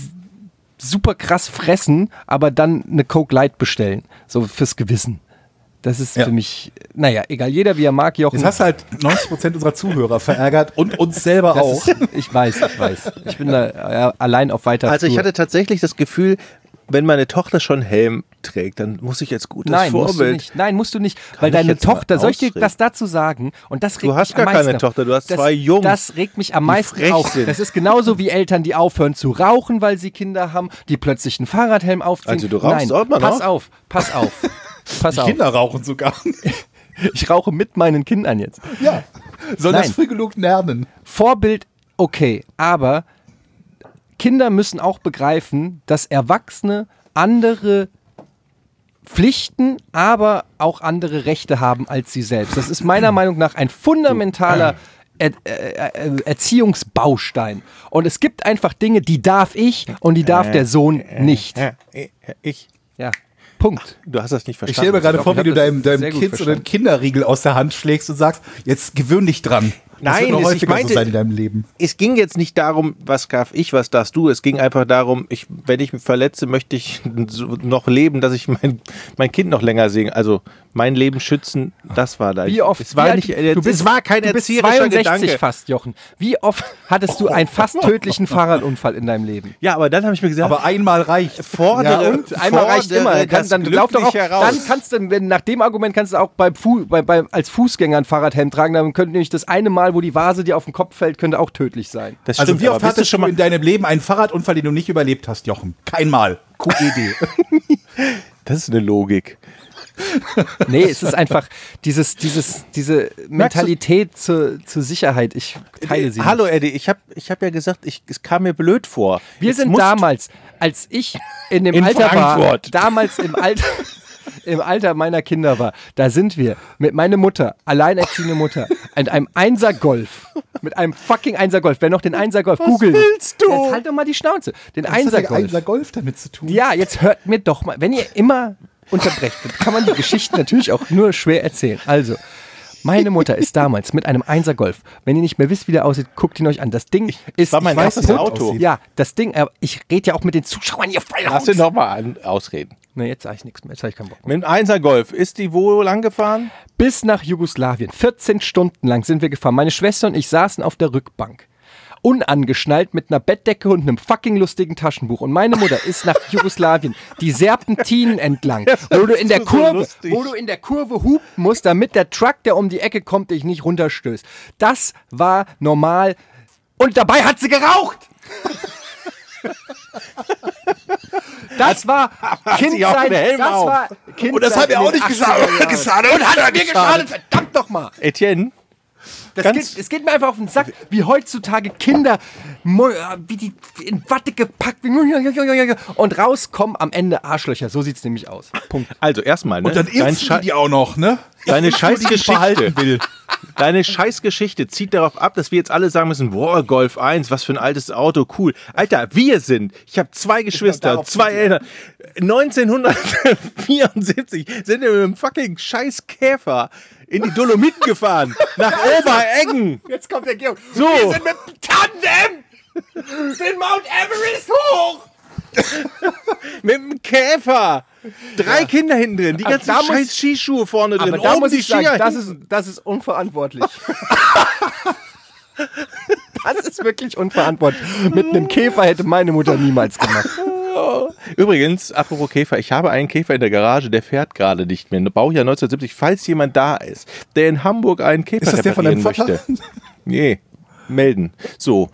super krass fressen, aber dann eine Coke Light bestellen. So fürs Gewissen. Das ist ja. für mich, naja, egal, jeder wie er mag, Jochen. Jetzt hast du halt neunzig Prozent unserer Zuhörer verärgert und uns selber das auch. Ist, ich weiß, ich weiß. Ich bin da ja, allein auf weiter Also Flur. Ich hatte tatsächlich das Gefühl, wenn meine Tochter schon Helm trägt, dann muss ich als gutes Nein, Vorbild... Musst du nicht. Nein, musst du nicht. Kann weil deine Tochter, soll ich dir was dazu sagen? Und das regt du hast mich gar am meisten keine auf. Tochter, du hast das, zwei Jungs. Das regt mich am meisten auf. Sind. Das ist genauso wie Eltern, die aufhören zu rauchen, weil sie Kinder haben, die plötzlich einen Fahrradhelm aufziehen. Also du rauchst Nein, auch mal pass noch? auf, pass auf. Pass die auf. Kinder rauchen sogar. Ich rauche mit meinen Kindern jetzt. Ja, sollen das früh genug lernen. Vorbild, okay, aber Kinder müssen auch begreifen, dass Erwachsene andere Pflichten, aber auch andere Rechte haben als sie selbst. Das ist meiner Meinung nach ein fundamentaler er er Erziehungsbaustein. Und es gibt einfach Dinge, die darf ich und die darf der Sohn nicht. Ich. Ja. Punkt. Du hast das nicht verstanden. Ich stelle mir gerade vor, wie du deinem, deinem Kind so einen Kinderriegel aus der Hand schlägst und sagst, jetzt gewöhn dich dran. Nein, das wird noch häufiger ich meinte, so sein in deinem Leben. Es ging jetzt nicht darum, was darf ich, was darfst du. Es ging einfach darum, ich, wenn ich mich verletze, möchte ich noch leben, dass ich mein, mein Kind noch länger sehe. Also mein Leben schützen, das war da. Wie oft? Es war, wie nicht, alt, du bist, es war kein du bist erzieherischer zweiundsechzig Gedanke. Fast, Jochen. Wie oft hattest du einen fast tödlichen Fahrradunfall in deinem Leben? Ja, aber dann habe ich mir gesagt, aber einmal reicht. Fordere, ja, und einmal reicht immer. Dann, dann, glaub doch auch, dann kannst du, wenn, nach dem Argument kannst du auch bei Fu, bei, bei, als Fußgänger ein Fahrradhelm tragen. Dann könnte nämlich das eine Mal, wo die Vase dir auf den Kopf fällt, könnte auch tödlich sein. Das stimmt, also wie oft hattest du schon mal in deinem Leben einen Fahrradunfall, den du nicht überlebt hast, Jochen? Kein Mal. Q E D. Das ist eine Logik. Nee, es ist einfach dieses, dieses, diese Mentalität zur, zur Sicherheit. Ich teile sie Hallo nicht. Eddie, ich habe ich hab ja gesagt, ich, es kam mir blöd vor. Wir Jetzt sind damals, als ich in dem in Alter Frankfurt. war, damals im Alter... im Alter meiner Kinder war, da sind wir mit meiner Mutter, alleinerziehende Mutter, in einem Einser Golf, mit einem fucking Einser Golf, wer noch den Einser Golf googelt. Was willst du? Jetzt halt doch mal die Schnauze. Den Was Einser hat der Golf. Einser Golf damit zu tun? Ja, jetzt hört mir doch mal, wenn ihr immer unterbrecht, kann man die Geschichten natürlich auch nur schwer erzählen. Also, meine Mutter ist damals mit einem Einser Golf. Wenn ihr nicht mehr wisst, wie der aussieht, guckt ihn euch an. Das Ding ist, war mein ich weiß, erstes Punkt, Auto. Ja, das Ding, äh, ich rede ja auch mit den Zuschauern hier frei Lass ihn nochmal an, ausreden. Ne, jetzt sage ich nichts mehr, jetzt habe ich keinen Bock mehr. Mit dem Einser Golf, ist die wo lang gefahren? Bis nach Jugoslawien. vierzehn Stunden lang sind wir gefahren. Meine Schwester und ich saßen auf der Rückbank. Unangeschnallt mit einer Bettdecke und einem fucking lustigen Taschenbuch. Und meine Mutter ist nach Jugoslawien die Serpentinen entlang, wo du in der Kurve, so wo du in der Kurve hupen musst, damit der Truck, der um die Ecke kommt, dich nicht runterstößt. Das war normal. Und dabei hat sie geraucht! Das war Kindheit, Helm das auf. war Kindheit. Und das hat mir auch nicht geschadet. geschadet. Und hat es mir geschadet, verdammt doch mal. Etienne? Das geht, es geht mir einfach auf den Sack, wie heutzutage Kinder, wie die in Watte gepackt und rauskommen am Ende Arschlöcher. So sieht es nämlich aus. Punkt. Also erstmal, ne? Und dann impfen die, die auch noch, ne? Deine behalten Scheißgeschichte, will. deine Scheißgeschichte zieht darauf ab, dass wir jetzt alle sagen müssen, boah, Golf eins, was für ein altes Auto, cool. Alter, wir sind, ich habe zwei Geschwister, Ja, zwei Eltern. neunzehnhundertvierundsiebzig sind wir mit einem fucking Scheißkäfer in die Dolomiten gefahren, nach Obereggen. Jetzt kommt der Georg. So. Wir sind mit dem Tandem den Mount Everest hoch. Mit dem Käfer. Drei ja. Kinder hinten drin, die Aber ganzen da muss- scheiß Skischuhe vorne drin. Aber da oben muss die ich sagen, Skier das hinten. ist, das ist unverantwortlich. Das ist wirklich unverantwortlich. Mit einem Käfer hätte meine Mutter niemals gemacht. Übrigens, apropos Käfer, ich habe einen Käfer in der Garage, der fährt gerade nicht mehr. Baujahr neunzehnhundertsiebzig, falls jemand da ist, der in Hamburg einen Käfer ist das der von deinem möchte. Nee, melden. So.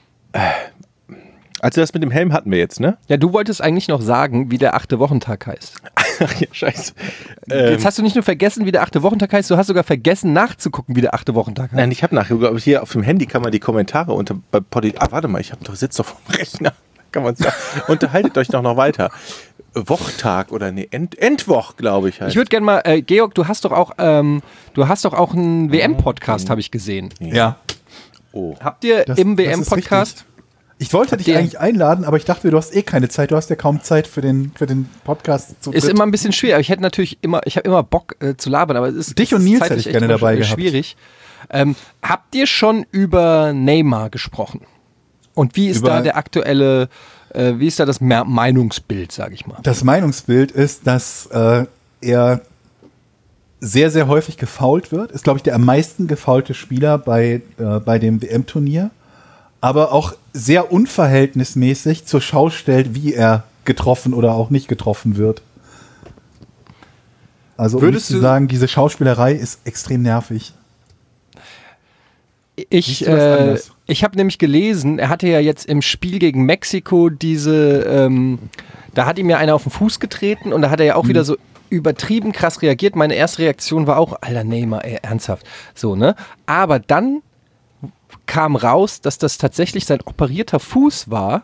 Also das mit dem Helm hatten wir jetzt, ne? Ja, du wolltest eigentlich noch sagen, wie der achte Wochentag heißt. Ach ja, scheiße. Jetzt ähm, hast du nicht nur vergessen, wie der achte Wochentag heißt, du hast sogar vergessen nachzugucken, wie der achte Wochentag heißt. Nein, ich habe nachgeguckt, aber hier auf dem Handy kann man die Kommentare unter bei Podi. Ah, warte mal, ich habe doch sitzt doch vom Rechner. Kann man sagen. Unterhaltet euch doch noch weiter. Wochtag oder nee, End, Endwoch, glaube ich. Heißt. Ich würde gerne mal, äh, Georg, du hast doch auch, ähm, du hast doch auch einen W M-Podcast, habe ich gesehen. Ja. Oh. Habt ihr das, im W M-Podcast? Ich wollte Habt dich ihr? eigentlich einladen, aber ich dachte, du hast eh keine Zeit. Du hast ja kaum Zeit für den, für den Podcast zu Ist dritt. Immer ein bisschen schwierig. Ich hätte natürlich immer, ich habe immer Bock äh, zu labern, aber es ist dich es und ist Nils hätte ich gerne dabei gehabt. Schwierig. Ähm, habt ihr schon über Neymar gesprochen? Und wie ist über da der aktuelle, äh, wie ist da das Meinungsbild, sage ich mal? Das Meinungsbild ist, dass äh, er sehr, sehr häufig gefoult wird. Ist, glaube ich, der am meisten gefoulte Spieler bei, äh, bei dem W M-Turnier. Aber auch sehr unverhältnismäßig zur Schau stellt, wie er getroffen oder auch nicht getroffen wird. Also um zu sagen, diese Schauspielerei ist extrem nervig. Ich, äh, ich habe nämlich gelesen, er hatte ja jetzt im Spiel gegen Mexiko diese, ähm, da hat ihm ja einer auf den Fuß getreten und da hat er ja auch hm. wieder so übertrieben krass reagiert. Meine erste Reaktion war auch, Alter, Neymar, ey, ernsthaft. So, ne? Aber dann kam raus, dass das tatsächlich sein operierter Fuß war.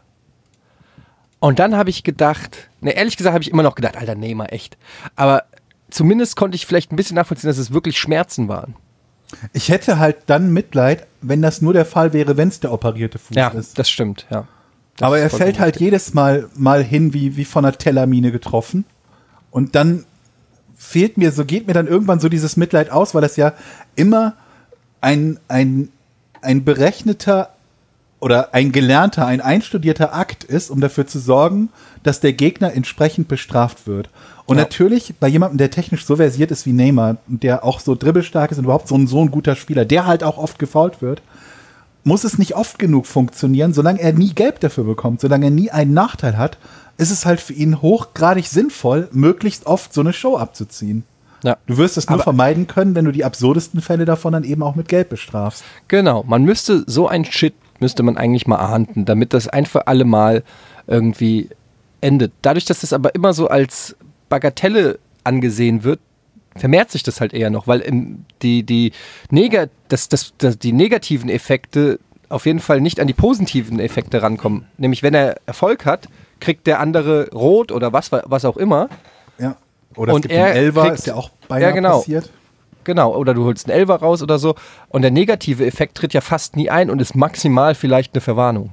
Und dann habe ich gedacht, ne, ehrlich gesagt habe ich immer noch gedacht, Alter, Neymar, echt. Aber zumindest konnte ich vielleicht ein bisschen nachvollziehen, dass es wirklich Schmerzen waren. Ich hätte halt dann Mitleid, wenn das nur der Fall wäre, wenn es der operierte Fuß ja, ist. Ja, das stimmt, ja. Das Aber er fällt halt richtig. jedes Mal mal hin, wie, wie von einer Tellermine getroffen. Und dann fehlt mir, so geht mir dann irgendwann so dieses Mitleid aus, weil das ja immer ein, ein ein berechneter oder ein gelernter, ein einstudierter Akt ist, um dafür zu sorgen, dass der Gegner entsprechend bestraft wird. Und ja. natürlich bei jemandem, der technisch so versiert ist wie Neymar, der auch so dribbelstark ist und überhaupt so ein, so ein guter Spieler, der halt auch oft gefoult wird, muss es nicht oft genug funktionieren, solange er nie Gelb dafür bekommt, solange er nie einen Nachteil hat, ist es halt für ihn hochgradig sinnvoll, möglichst oft so eine Show abzuziehen. Ja. Du wirst es nur Aber vermeiden können, wenn du die absurdesten Fälle davon dann eben auch mit Gelb bestrafst. Genau, man müsste so ein Shit, müsste man eigentlich mal ahnden, damit das ein für alle Mal irgendwie endet. Dadurch, dass das aber immer so als Bagatelle angesehen wird, vermehrt sich das halt eher noch, weil im, die, die, Neg- das, das, das, die negativen Effekte auf jeden Fall nicht an die positiven Effekte rankommen. Nämlich, wenn er Erfolg hat, kriegt der andere rot oder was, was auch immer. Ja. Oder es gibt einen Elfer, kriegt, ist ja auch beinahe ja, genau, passiert. Genau, oder du holst einen Elfer raus oder so. Und der negative Effekt tritt ja fast nie ein und ist maximal vielleicht eine Verwarnung.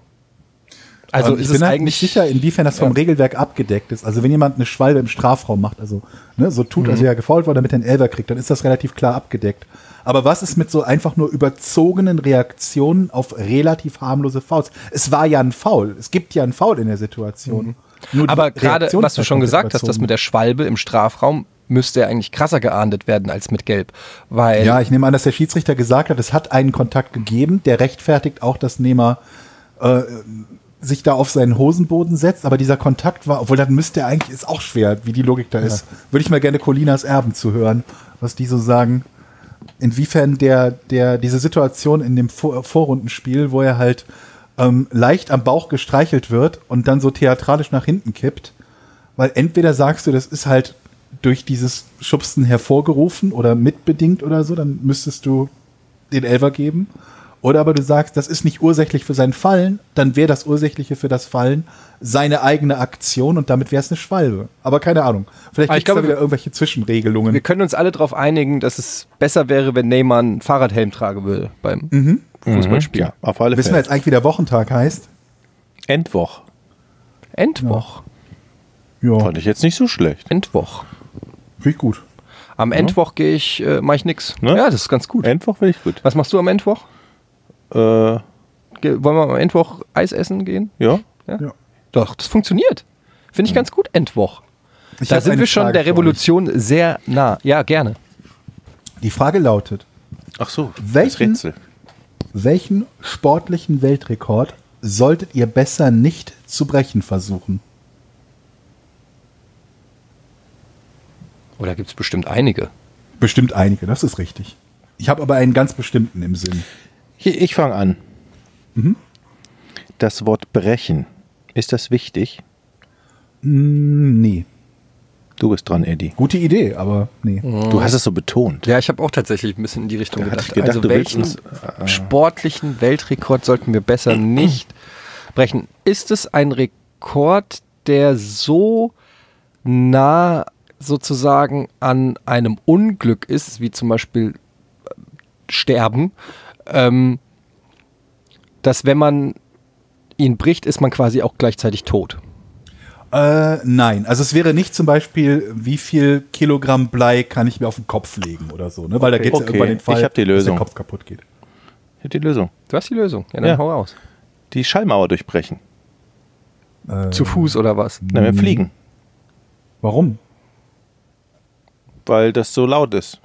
Also ähm, ist ich bin es halt eigentlich nicht sicher, inwiefern das vom ja. Regelwerk abgedeckt ist. Also wenn jemand eine Schwalbe im Strafraum macht, also ne, so tut, mhm. als wäre er gefoult worden, damit er einen Elfer kriegt, dann ist das relativ klar abgedeckt. Aber was ist mit so einfach nur überzogenen Reaktionen auf relativ harmlose Fouls? Es war ja ein Foul. Es gibt ja ein Foul in der Situation. Mhm. Aber gerade, was du schon gesagt hast, das mit der Schwalbe im Strafraum, müsste eigentlich krasser geahndet werden als mit Gelb. Weil ja, ich nehme an, dass der Schiedsrichter gesagt hat, es hat einen Kontakt gegeben, der rechtfertigt auch, dass Neymar äh, sich da auf seinen Hosenboden setzt, aber dieser Kontakt war, obwohl dann müsste er eigentlich, ist auch schwer, wie die Logik da ist. Ja. Würde ich mal gerne Colinas Erben zuhören, was die so sagen, inwiefern der, der, diese Situation in dem Vor- Vorrundenspiel, wo er halt ähm, leicht am Bauch gestreichelt wird und dann so theatralisch nach hinten kippt, weil entweder sagst du, das ist halt durch dieses Schubsen hervorgerufen oder mitbedingt oder so, dann müsstest du den Elfer geben. Oder aber du sagst, das ist nicht ursächlich für sein Fallen, dann wäre das Ursächliche für das Fallen seine eigene Aktion und damit wäre es eine Schwalbe. Aber keine Ahnung. Vielleicht gibt es da wieder irgendwelche Zwischenregelungen. Wir können uns alle darauf einigen, dass es besser wäre, wenn Neymar einen Fahrradhelm tragen würde beim mhm. Fußballspiel. Ja, auf alle Fälle. Wissen wir jetzt eigentlich, wie der Wochentag heißt? Endwoch. Endwoch. Ja. Fand ich jetzt nicht so schlecht. Endwoch. Finde ich gut. Am ja. Endwoch gehe ich, äh, mache ich nix. Ne? Ja, das ist ganz gut. Endwoch finde ich gut. Was machst du am Endwoch? Äh, Ge- wollen wir am Endwoch Eis essen gehen? Ja. ja? ja. Doch, das funktioniert. Finde ich ganz gut, Endwoch. Ich da sind wir schon Frage der Revolution sehr nah. Ja, gerne. Die Frage lautet: Ach so, welchen, das Rätsel. Welchen sportlichen Weltrekord solltet ihr besser nicht zu brechen versuchen? Oder gibt es bestimmt einige? Bestimmt einige, das ist richtig. Ich habe aber einen ganz bestimmten im Sinn. Hier, ich fange an. Mhm. Das Wort brechen, ist das wichtig? Mm, nee. Du bist dran, Eddie. Gute Idee, aber nee. Du hast es so betont. Ja, ich habe auch tatsächlich ein bisschen in die Richtung Da hatte gedacht. ich gedacht, also du willst welchen uns, äh, sportlichen Weltrekord sollten wir besser nicht brechen? Ist es ein Rekord, der so nah sozusagen an einem Unglück ist, wie zum Beispiel Sterben, ähm, dass wenn man ihn bricht, ist man quasi auch gleichzeitig tot? Äh, nein, also es wäre nicht zum Beispiel, wie viel Kilogramm Blei kann ich mir auf den Kopf legen oder so, ne? Weil da geht es Okay, ja über den Fall, ich hab die dass Lösung. der Kopf kaputt geht. Ich habe die Lösung. Du hast die Lösung. Ja, dann Ja. hau raus. Die Schallmauer durchbrechen. Äh, Zu Fuß oder was? Na, wir fliegen, Warum? weil das so laut ist.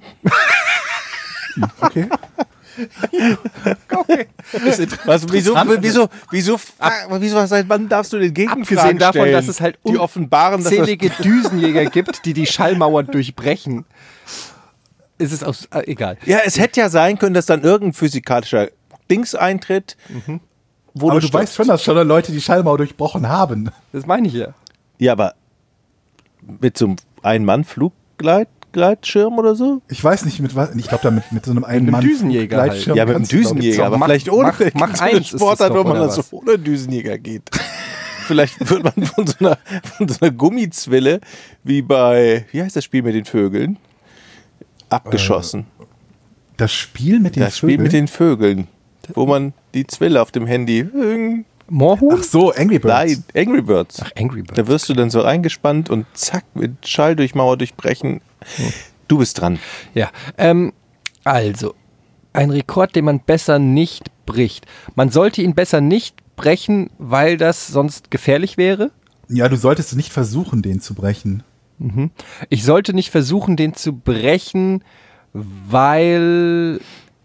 Okay. Okay. Was, wieso, wieso, wieso, aber wieso, seit wann darfst du den Gegenfragen Abgesehen davon, stellen, dass es halt die offenbaren, dass das unzählige Düsenjäger gibt, die die Schallmauer durchbrechen, ist es aus, äh, egal. Ja, es hätte ja sein können, dass dann irgendein physikalischer Dings eintritt, wo Aber du stirbst. weißt schon, dass schon Leute die Schallmauer durchbrochen haben. Das meine ich ja. Ja, aber mit so einem Ein-Mann-Fluggleitschirm oder so? Ich weiß nicht, mit was. Ich glaube, da mit, mit so einem einem Ein-Mann- Düsenjäger halt. Gleitschirm Ja, mit einem kannst du, glaub ich, Düsenjäger, aber Mach- vielleicht ohne mach- mach so eins ist es Sportart, doch, wo man oder das was? so ohne Düsenjäger geht. Vielleicht wird man von so, einer, von so einer Gummizwille wie bei, wie heißt das Spiel mit den Vögeln? Abgeschossen. Das Spiel mit den das Spiel Vögeln? mit den Vögeln, wo man die Zwille auf dem Handy. Moorhuhn? Ach so, Angry Birds. Nein, Angry Birds. Ach, Angry Birds. Da wirst du dann so eingespannt und zack, mit Schall durch Mauer durchbrechen. Du bist dran. Ja, ähm, also, ein Rekord, den man besser nicht bricht. Man sollte ihn besser nicht brechen, weil das sonst gefährlich wäre. Ja, du solltest nicht versuchen, den zu brechen. Ich sollte nicht versuchen, den zu brechen, weil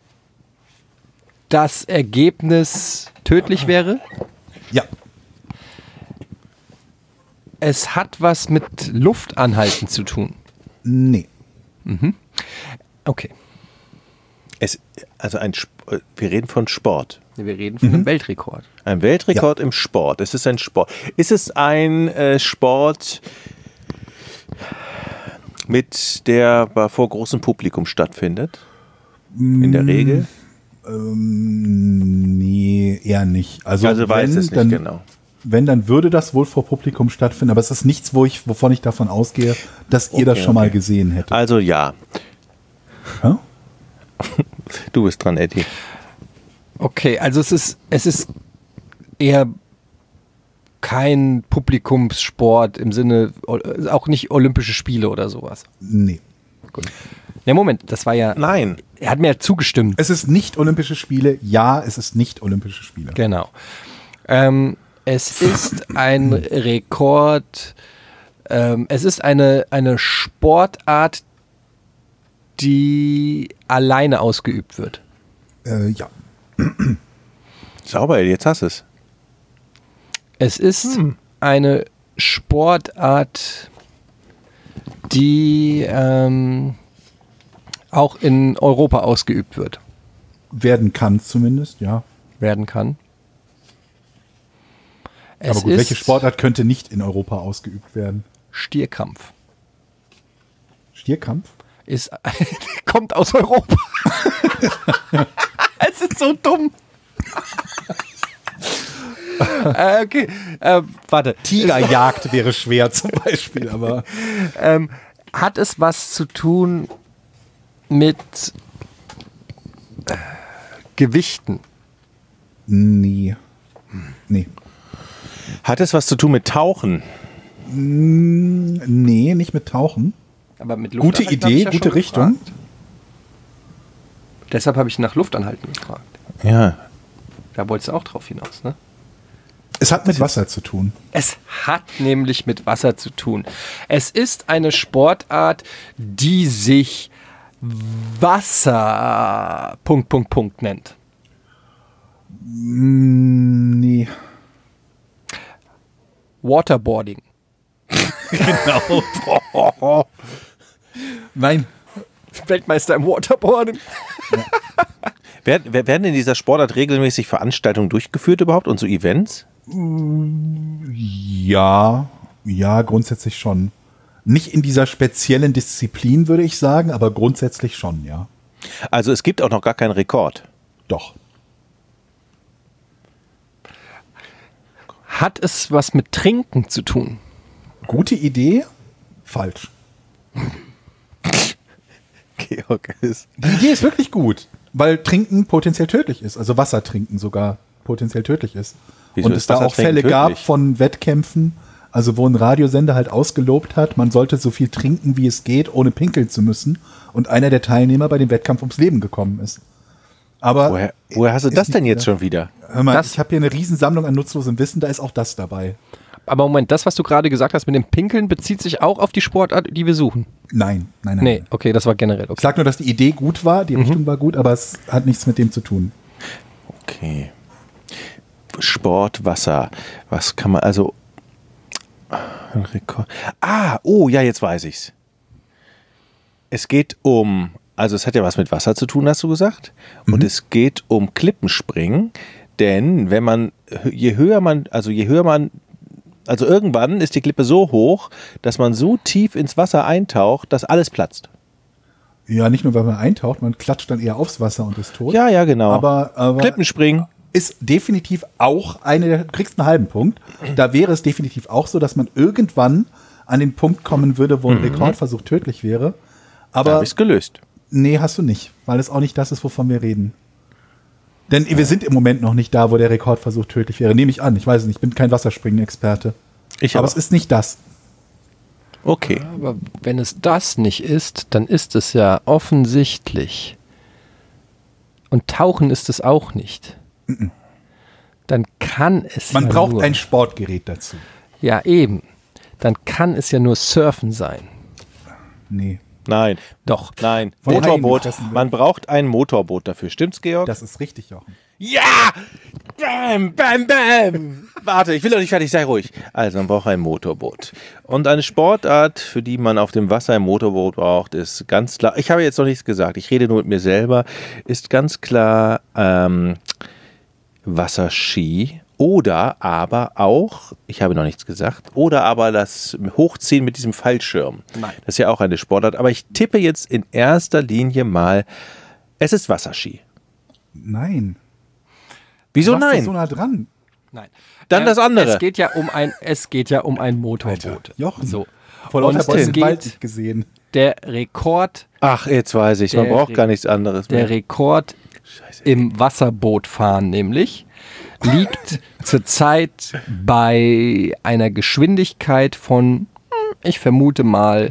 das Ergebnis tödlich wäre. Ja. Es hat was mit Luftanhalten zu tun. Nee. Okay, Es, also ein, Sp- wir reden von Sport. wir reden von einem Weltrekord. Ein Weltrekord im Sport. Es ist ein Sport. Ist es ein äh, Sport, mit der vor großem Publikum stattfindet? In der Regel? Ähm, nee, eher nicht. Also, Also weiß wenn, es nicht dann, genau. wenn, dann würde das wohl vor Publikum stattfinden, aber es ist nichts, wo ich, wovon ich davon ausgehe, dass ihr Okay, das schon mal okay. gesehen hättet. Also ja. Hä? Du bist dran, Eddie. Okay, also es ist, es ist eher kein Publikumssport im Sinne, auch nicht Olympische Spiele oder sowas. Nee. Ne, Moment, das war ja, Nein. er hat mir ja zugestimmt. Es ist nicht Olympische Spiele. Ja, es ist nicht Olympische Spiele. Genau. Ähm, es ist ein Rekord, ähm, es ist eine, eine Sportart, die alleine ausgeübt wird. Äh, ja. Sauber, Eddie, jetzt hast du es. Es ist eine Sportart, die ähm, auch in Europa ausgeübt wird, Werden kann zumindest, ja. werden kann. Es Aber gut, ist welche Sportart könnte nicht in Europa ausgeübt werden? Stierkampf. Stierkampf? Ist, kommt aus Europa. Es ist so dumm. äh, okay, äh, warte. Tigerjagd wäre schwer zum Beispiel, aber Ähm, hat es was zu tun mit äh, Gewichten? nee. Nee. Hat es was zu tun mit Tauchen? Nee, nicht mit Tauchen. Aber mit Gute Luftanhalten hab Idee, ich ja gute schon Richtung. gefragt. Deshalb habe ich nach Luftanhalten gefragt. Ja. Da wolltest du auch drauf hinaus, ne? Es hat mit Wasser zu tun. Es hat nämlich mit Wasser zu tun. Es ist eine Sportart, die sich Wasser Punkt, Punkt, Punkt nennt. Mm, nee. Waterboarding. Genau. Nein. Weltmeister im Waterboarding. Ja. Werden, werden in dieser Sportart regelmäßig Veranstaltungen durchgeführt überhaupt und so Events? Ja, ja, grundsätzlich schon. Nicht in dieser speziellen Disziplin, würde ich sagen, aber grundsätzlich schon, ja. Also es gibt auch noch gar keinen Rekord. Doch. Hat es was mit Trinken zu tun? Gute Idee, falsch. Georg ist. Die Idee ist wirklich gut, weil Trinken potenziell tödlich ist. Also Wasser trinken sogar potenziell tödlich ist. Wieso und es ist da Wasser auch Fälle tödlich? gab von Wettkämpfen, also wo ein Radiosender halt ausgelobt hat, man sollte so viel trinken, wie es geht, ohne pinkeln zu müssen. Und einer der Teilnehmer bei dem Wettkampf ums Leben gekommen ist. Aber woher, woher hast du das denn jetzt schon wieder? Hör mal, Das- ich habe hier eine Riesensammlung an nutzlosem Wissen, da ist auch das dabei. Aber Moment, das, was du gerade gesagt hast mit dem Pinkeln, bezieht sich auch auf die Sportart, die wir suchen. Nein, nein, nein. Nee, okay, das war generell Ich okay. sag nur, dass die Idee gut war, die Richtung war gut, aber es hat nichts mit dem zu tun. Okay. Sport, Wasser. Was kann man, also. Ein Rekord. Ah, oh, ja, jetzt weiß ich's. Es geht um, also es hat ja was mit Wasser zu tun, hast du gesagt. Und es geht um Klippenspringen, denn wenn man, je höher man, also je höher man, also irgendwann ist die Klippe so hoch, dass man so tief ins Wasser eintaucht, dass alles platzt. Ja, nicht nur, weil man eintaucht, man klatscht dann eher aufs Wasser und ist tot. Ja, ja, genau. Aber, aber Klippenspringen. ist definitiv auch eine, du kriegst einen halben Punkt. Da wäre es definitiv auch so, dass man irgendwann an den Punkt kommen würde, wo ein Rekordversuch tödlich wäre. Da Aber habe ich es gelöst. nee, hast du nicht, weil es auch nicht das ist, wovon wir reden. Denn wir sind im Moment noch nicht da, wo der Rekordversuch tödlich wäre. Nehme ich an. Ich weiß es nicht, ich bin kein Wasserspringen-Experte. Ich Aber aber. es ist nicht das. Okay. Aber wenn es das nicht ist, dann ist es ja offensichtlich. Und Tauchen ist es auch nicht. Dann kann es Man ja braucht nur, ein Sportgerät dazu. Ja, eben. Dann kann es ja nur Surfen sein. Nee, Nein. Doch. Nein, Von Haien Motorboot. gefressen wird. Man braucht ein Motorboot dafür. Stimmt's, Georg? das ist richtig, Jochen. Ja! Bam, bam, bam! Warte, ich will doch nicht fertig, sei ruhig. Also, man braucht ein Motorboot. Und eine Sportart, für die man auf dem Wasser ein Motorboot braucht, ist ganz klar, ich habe jetzt noch nichts gesagt, ich rede nur mit mir selber, ist ganz klar ähm, Wasserski oder aber auch, ich habe noch nichts gesagt, oder aber das Hochziehen mit diesem Fallschirm. Nein. Das ist ja auch eine Sportart, aber ich tippe jetzt in erster Linie mal, es ist Wasserski. Nein. Wieso Du warst ja nein? so nah dran. Nein. Dann das andere. Es geht ja um ein, es geht ja um ein Motorboot. Jochen. So. Vor Und lauter es Bäumen im Wald geht nicht gesehen. der Rekord, Ach, jetzt weiß ich, man Der braucht Re- gar nichts anderes der mehr. Rekord im Wasserbootfahren nämlich liegt zurzeit bei einer Geschwindigkeit von, hm, ich vermute mal,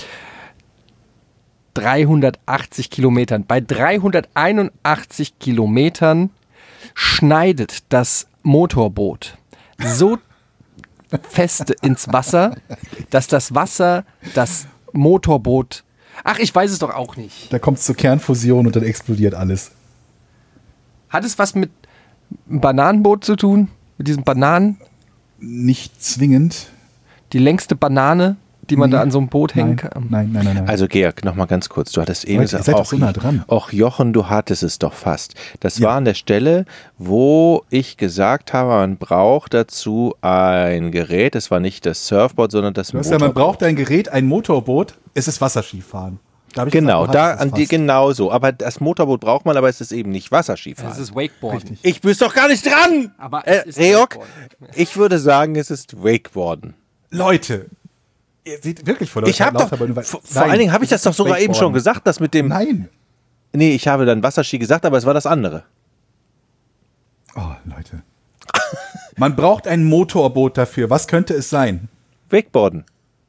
dreihundertachtzig Kilometern. Bei dreihunderteinundachtzig Kilometern schneidet das Motorboot so feste ins Wasser, dass das Wasser das Motorboot... Ach, ich weiß es doch auch nicht. Da kommt es zur Kernfusion und dann explodiert alles. Hat es was mit einem Bananenboot zu tun? Mit diesen Bananen? Nicht zwingend. Die längste Banane, die man Nee. da an so einem Boot hängen Nein, kann? nein, nein, nein, nein. Also Georg, noch mal ganz kurz, du hattest eben Leute, ihr gesagt, seid doch auch, so nah dran. auch Jochen, du hattest es doch fast. Das Ja. war an der Stelle, wo ich gesagt habe, man braucht dazu ein Gerät, es war nicht das Surfboard, sondern das du hast ja, man Motorboot. braucht ein Gerät, ein Motorboot, es ist Wasserskifahren. Da hab ich Genau, gesagt, du da hattest an es die fast. genau so. Aber das Motorboot braucht man, aber es ist eben nicht Wasserskifahren. Das ist Wakeboarden. Richtig. Ich bin doch gar nicht dran! Aber es äh, ist Georg, Wakeboarden. ich würde sagen, es ist Wakeboarden. Leute, ihr seht wirklich vor Ich habe doch, vor, vor allen Dingen habe ich das doch sogar eben schon gesagt, das mit dem... Nein. Nee, ich habe dann Wasserski gesagt, aber es war das andere. Oh, Leute. Man braucht ein Motorboot dafür. Was könnte es sein? Wakeboarden.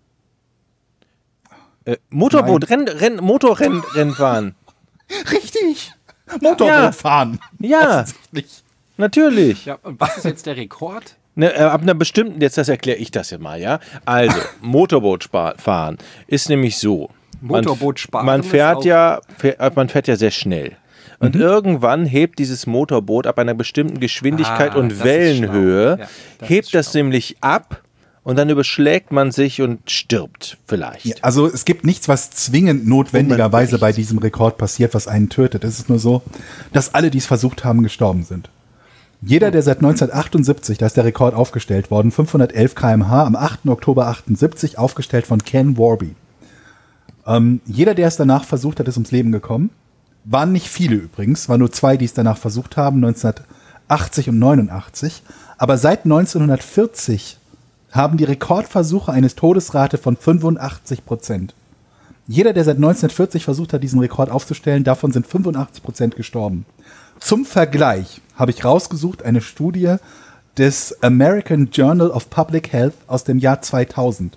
Äh, Motorboot, Renn, Renn, Motorrenn, Rennfahren. Richtig. Motorboot Ja. fahren. Ja, Offensichtlich. natürlich. Ja, und was ist jetzt der Rekord? Ne, äh, ab einer bestimmten, jetzt das erkläre ich das ja mal, ja. Also, Motorboot spa- fahren ist nämlich so. Man- Motorboot sparen Man ist fährt auch- ja, fährt, man fährt ja sehr schnell. Und mhm. irgendwann hebt dieses Motorboot ab einer bestimmten Geschwindigkeit ah, und Wellenhöhe, ja, das hebt das nämlich ab und dann überschlägt man sich und stirbt vielleicht. Ja, also es gibt nichts, was zwingend notwendigerweise bei diesem Rekord passiert, was einen tötet. Es ist nur so, dass alle, die es versucht haben, gestorben sind. Jeder, der seit neunzehnhundertachtundsiebzig, da ist der Rekord aufgestellt worden, fünfhundertelf Kilometer pro Stunde am achten Oktober achtundsiebzig, aufgestellt von Ken Warby. Ähm, jeder, der es danach versucht hat, ist ums Leben gekommen. Waren nicht viele übrigens, waren nur zwei, die es danach versucht haben, neunzehnhundertachtzig und neunundachtzig. Aber seit neunzehnhundertvierzig haben die Rekordversuche eine Todesrate von fünfundachtzig Prozent. Jeder, der seit neunzehnhundertvierzig versucht hat, diesen Rekord aufzustellen, davon sind fünfundachtzig Prozent gestorben. Zum Vergleich habe ich rausgesucht eine Studie des American Journal of Public Health aus dem Jahr zweitausend.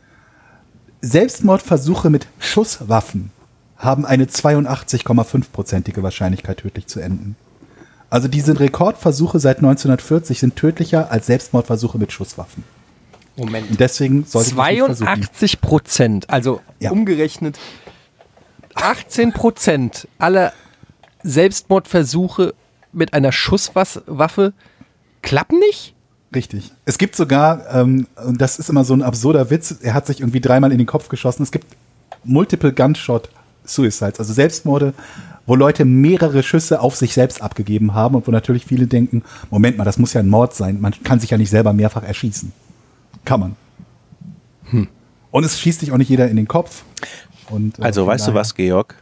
Selbstmordversuche mit Schusswaffen haben eine zweiundachtzig Komma fünf Prozentige Wahrscheinlichkeit, tödlich zu enden. Also diese Rekordversuche seit neunzehnhundertvierzig sind tödlicher als Selbstmordversuche mit Schusswaffen. Moment. Und deswegen sollte zweiundachtzig Prozent, also ja. umgerechnet achtzehn Prozent aller Selbstmordversuche mit einer Schusswaffe klappen nicht? Richtig. Es gibt sogar, ähm, und das ist immer so ein absurder Witz, er hat sich irgendwie dreimal in den Kopf geschossen, es gibt Multiple Gunshot Suicides, also Selbstmorde, wo Leute mehrere Schüsse auf sich selbst abgegeben haben und wo natürlich viele denken, Moment mal, das muss ja ein Mord sein, man kann sich ja nicht selber mehrfach erschießen. Kann man. Hm. Und es schießt sich auch nicht jeder in den Kopf. Und, äh, also weißt du was, Georg?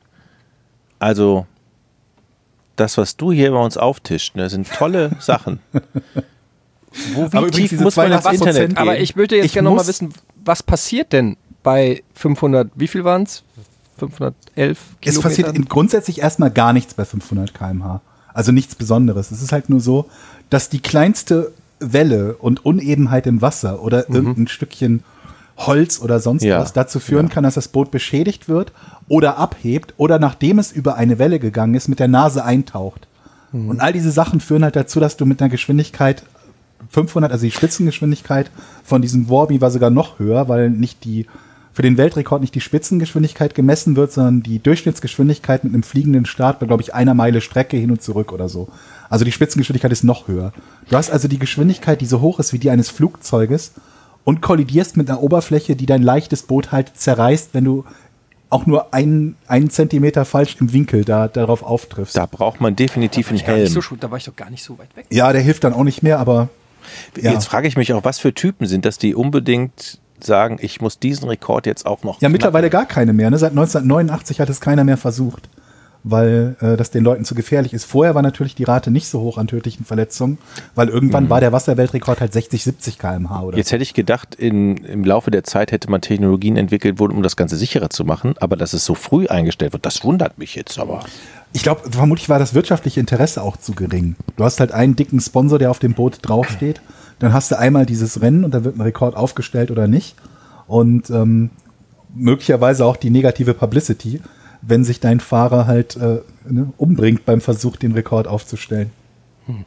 Also das, was du hier bei uns auftischt, ne, sind tolle Sachen. Wo, wie aber tief muss man ins Internet gehen? Aber ich würde jetzt gerne noch mal wissen, was passiert denn bei fünfhundert, wie viel waren es? fünfhundertelf Kilometer? Es passiert in grundsätzlich erstmal gar nichts bei fünfhundert Kilometer pro Stunde. Also nichts Besonderes. Es ist halt nur so, dass die kleinste Welle und Unebenheit im Wasser oder mhm. irgendein Stückchen Holz oder sonst ja. was dazu führen ja. kann, dass das Boot beschädigt wird oder abhebt oder nachdem es über eine Welle gegangen ist, mit der Nase eintaucht. Mhm. Und all diese Sachen führen halt dazu, dass du mit einer Geschwindigkeit fünfhundert, also die Spitzengeschwindigkeit von diesem Warby war sogar noch höher, weil nicht die für den Weltrekord nicht die Spitzengeschwindigkeit gemessen wird, sondern die Durchschnittsgeschwindigkeit mit einem fliegenden Start bei, glaube ich, einer Meile Strecke hin und zurück oder so. Also die Spitzengeschwindigkeit ist noch höher. Du hast also die Geschwindigkeit, die so hoch ist wie die eines Flugzeuges und kollidierst mit einer Oberfläche, die dein leichtes Boot halt zerreißt, wenn du auch nur einen, einen Zentimeter falsch im Winkel da, darauf auftriffst. Da braucht man definitiv einen Helm. So, da war ich doch gar nicht so weit weg. Ja, der hilft dann auch nicht mehr, aber ja. Jetzt frage ich mich auch, was für Typen sind das, die unbedingt sagen, ich muss diesen Rekord jetzt auch noch Ja, knacken. Mittlerweile gar keine mehr. Ne? Seit neunzehnhundertneunundachtzig hat es keiner mehr versucht, weil äh, das den Leuten zu gefährlich ist. Vorher war natürlich die Rate nicht so hoch an tödlichen Verletzungen, weil irgendwann mhm. war der Wasserweltrekord halt sechzig, siebzig Kilometer pro Stunde oder Jetzt hätte ich gedacht, in, im Laufe der Zeit hätte man Technologien entwickelt, um das Ganze sicherer zu machen, aber dass es so früh eingestellt wird, das wundert mich jetzt aber. Ich glaube, vermutlich war das wirtschaftliche Interesse auch zu gering. Du hast halt einen dicken Sponsor, der auf dem Boot draufsteht, dann hast du einmal dieses Rennen und dann wird ein Rekord aufgestellt oder nicht. Und ähm, möglicherweise auch die negative Publicity, wenn sich dein Fahrer halt äh, ne, umbringt beim Versuch, den Rekord aufzustellen. Hm.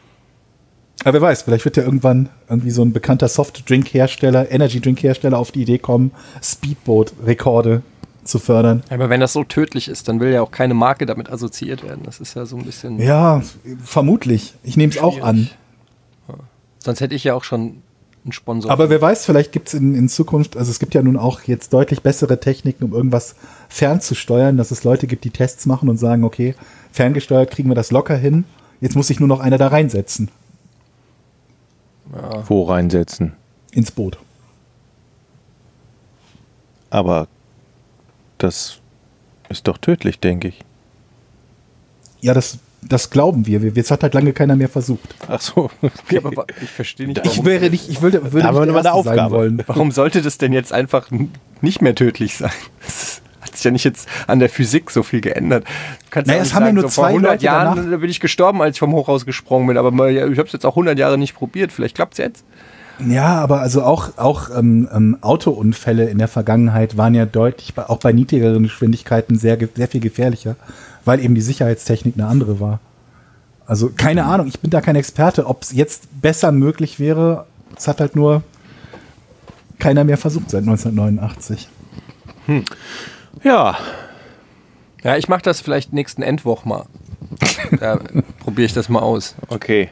Aber wer weiß, vielleicht wird ja irgendwann irgendwie so ein bekannter Softdrink-Hersteller, Energy-Drink-Hersteller auf die Idee kommen, Speedboat-Rekorde zu fördern. Aber wenn das so tödlich ist, dann will ja auch keine Marke damit assoziiert werden. Das ist ja so ein bisschen... Ja, vermutlich. Ich nehme es auch an. Ja. Sonst hätte ich ja auch schon einen Sponsor. Aber wer weiß, vielleicht gibt es in, in Zukunft, also es gibt ja nun auch jetzt deutlich bessere Techniken, um irgendwas fernzusteuern, dass es Leute gibt, die Tests machen und sagen, okay, ferngesteuert kriegen wir das locker hin, jetzt muss sich nur noch einer da reinsetzen. Ja. Wo reinsetzen? Ins Boot. Aber das ist doch tödlich, denke ich. Ja, das, das glauben wir. Jetzt hat halt lange keiner mehr versucht. Ach so. Okay. Ja, aber ich verstehe nicht, warum. Ich wäre nicht, ich würde, würde nicht der Erste sein wollen. Warum sollte das denn jetzt einfach nicht mehr tödlich sein? Das hat sich ja nicht jetzt an der Physik so viel geändert. Du kannst naja, ja es haben sagen, ja nur so zwei vor hundert Leute Jahren danach. bin ich gestorben, als ich vom Hochhaus gesprungen bin. Aber ich habe es jetzt auch hundert Jahre nicht probiert. Vielleicht klappt es jetzt. Ja, aber also auch, auch ähm, ähm, Autounfälle in der Vergangenheit waren ja deutlich, auch bei niedrigeren Geschwindigkeiten sehr, sehr viel gefährlicher, weil eben die Sicherheitstechnik eine andere war. Also keine mhm. Ahnung, ich bin da kein Experte, ob es jetzt besser möglich wäre. Es hat halt nur keiner mehr versucht seit neunzehnhundertneunundachtzig. Hm. Ja. Ja, ich mache das vielleicht nächsten Endwoch mal. Da probiere ich das mal aus. Okay.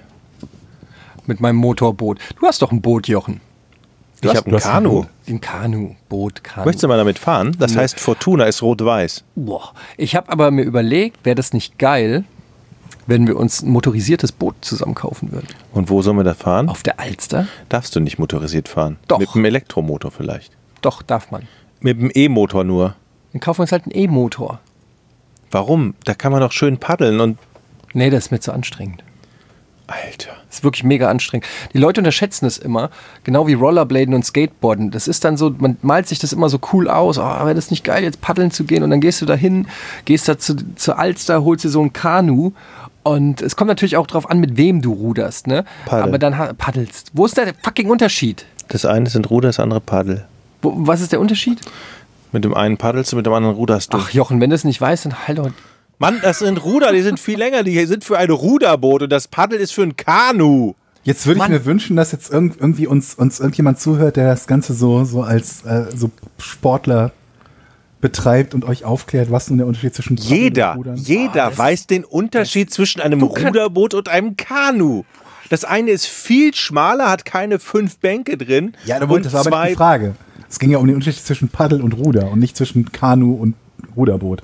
Mit meinem Motorboot. Du hast doch ein Boot, Jochen. Du ich habe ein Kanu. Ein Kanu, Boot, Kanu. Möchtest du mal damit fahren? Das heißt, Fortuna ist rot-weiß. Boah. Ich habe aber mir überlegt, wäre das nicht geil, wenn wir uns ein motorisiertes Boot zusammen kaufen würden. Und wo sollen wir da fahren? Auf der Alster. Darfst du nicht motorisiert fahren? Doch. Mit einem Elektromotor vielleicht? Doch, darf man. Mit einem E-Motor nur? Dann kaufen wir uns halt einen E-Motor. Warum? Da kann man doch schön paddeln und... Nee, das ist mir zu anstrengend. Alter. Das ist wirklich mega anstrengend. Die Leute unterschätzen es immer, genau wie Rollerbladen und Skateboarden. Das ist dann so, man malt sich das immer so cool aus. Oh, wäre das nicht geil, jetzt paddeln zu gehen? Und dann gehst du da hin, gehst da zu, zur Alster, holst dir so ein Kanu. Und es kommt natürlich auch drauf an, mit wem du ruderst, ne? Paddel. Aber dann ha- paddelst. Wo ist der fucking Unterschied? Das eine sind Ruder, das andere Paddel. Wo, was ist der Unterschied? Mit dem einen paddelst du, mit dem anderen ruderst du. Ach Jochen, wenn du es nicht weißt, dann halt doch... Mann, das sind Ruder, die sind viel länger. Die sind für ein Ruderboot und das Paddel ist für ein Kanu. Jetzt würde ich Mann. mir wünschen, dass jetzt irg- irgendwie uns, uns irgendjemand zuhört, der das Ganze so, so als äh, so Sportler betreibt und euch aufklärt, was nun der Unterschied zwischen Paddel Jeder, und Rudern ist. jeder Oh, weiß den Unterschied zwischen einem kann- Ruderboot und einem Kanu. Das eine ist viel schmaler, hat keine fünf Bänke drin. Ja, da und wollte das war aber nicht die Frage. Es ging ja um den Unterschied zwischen Paddel und Ruder und nicht zwischen Kanu und Ruderboot.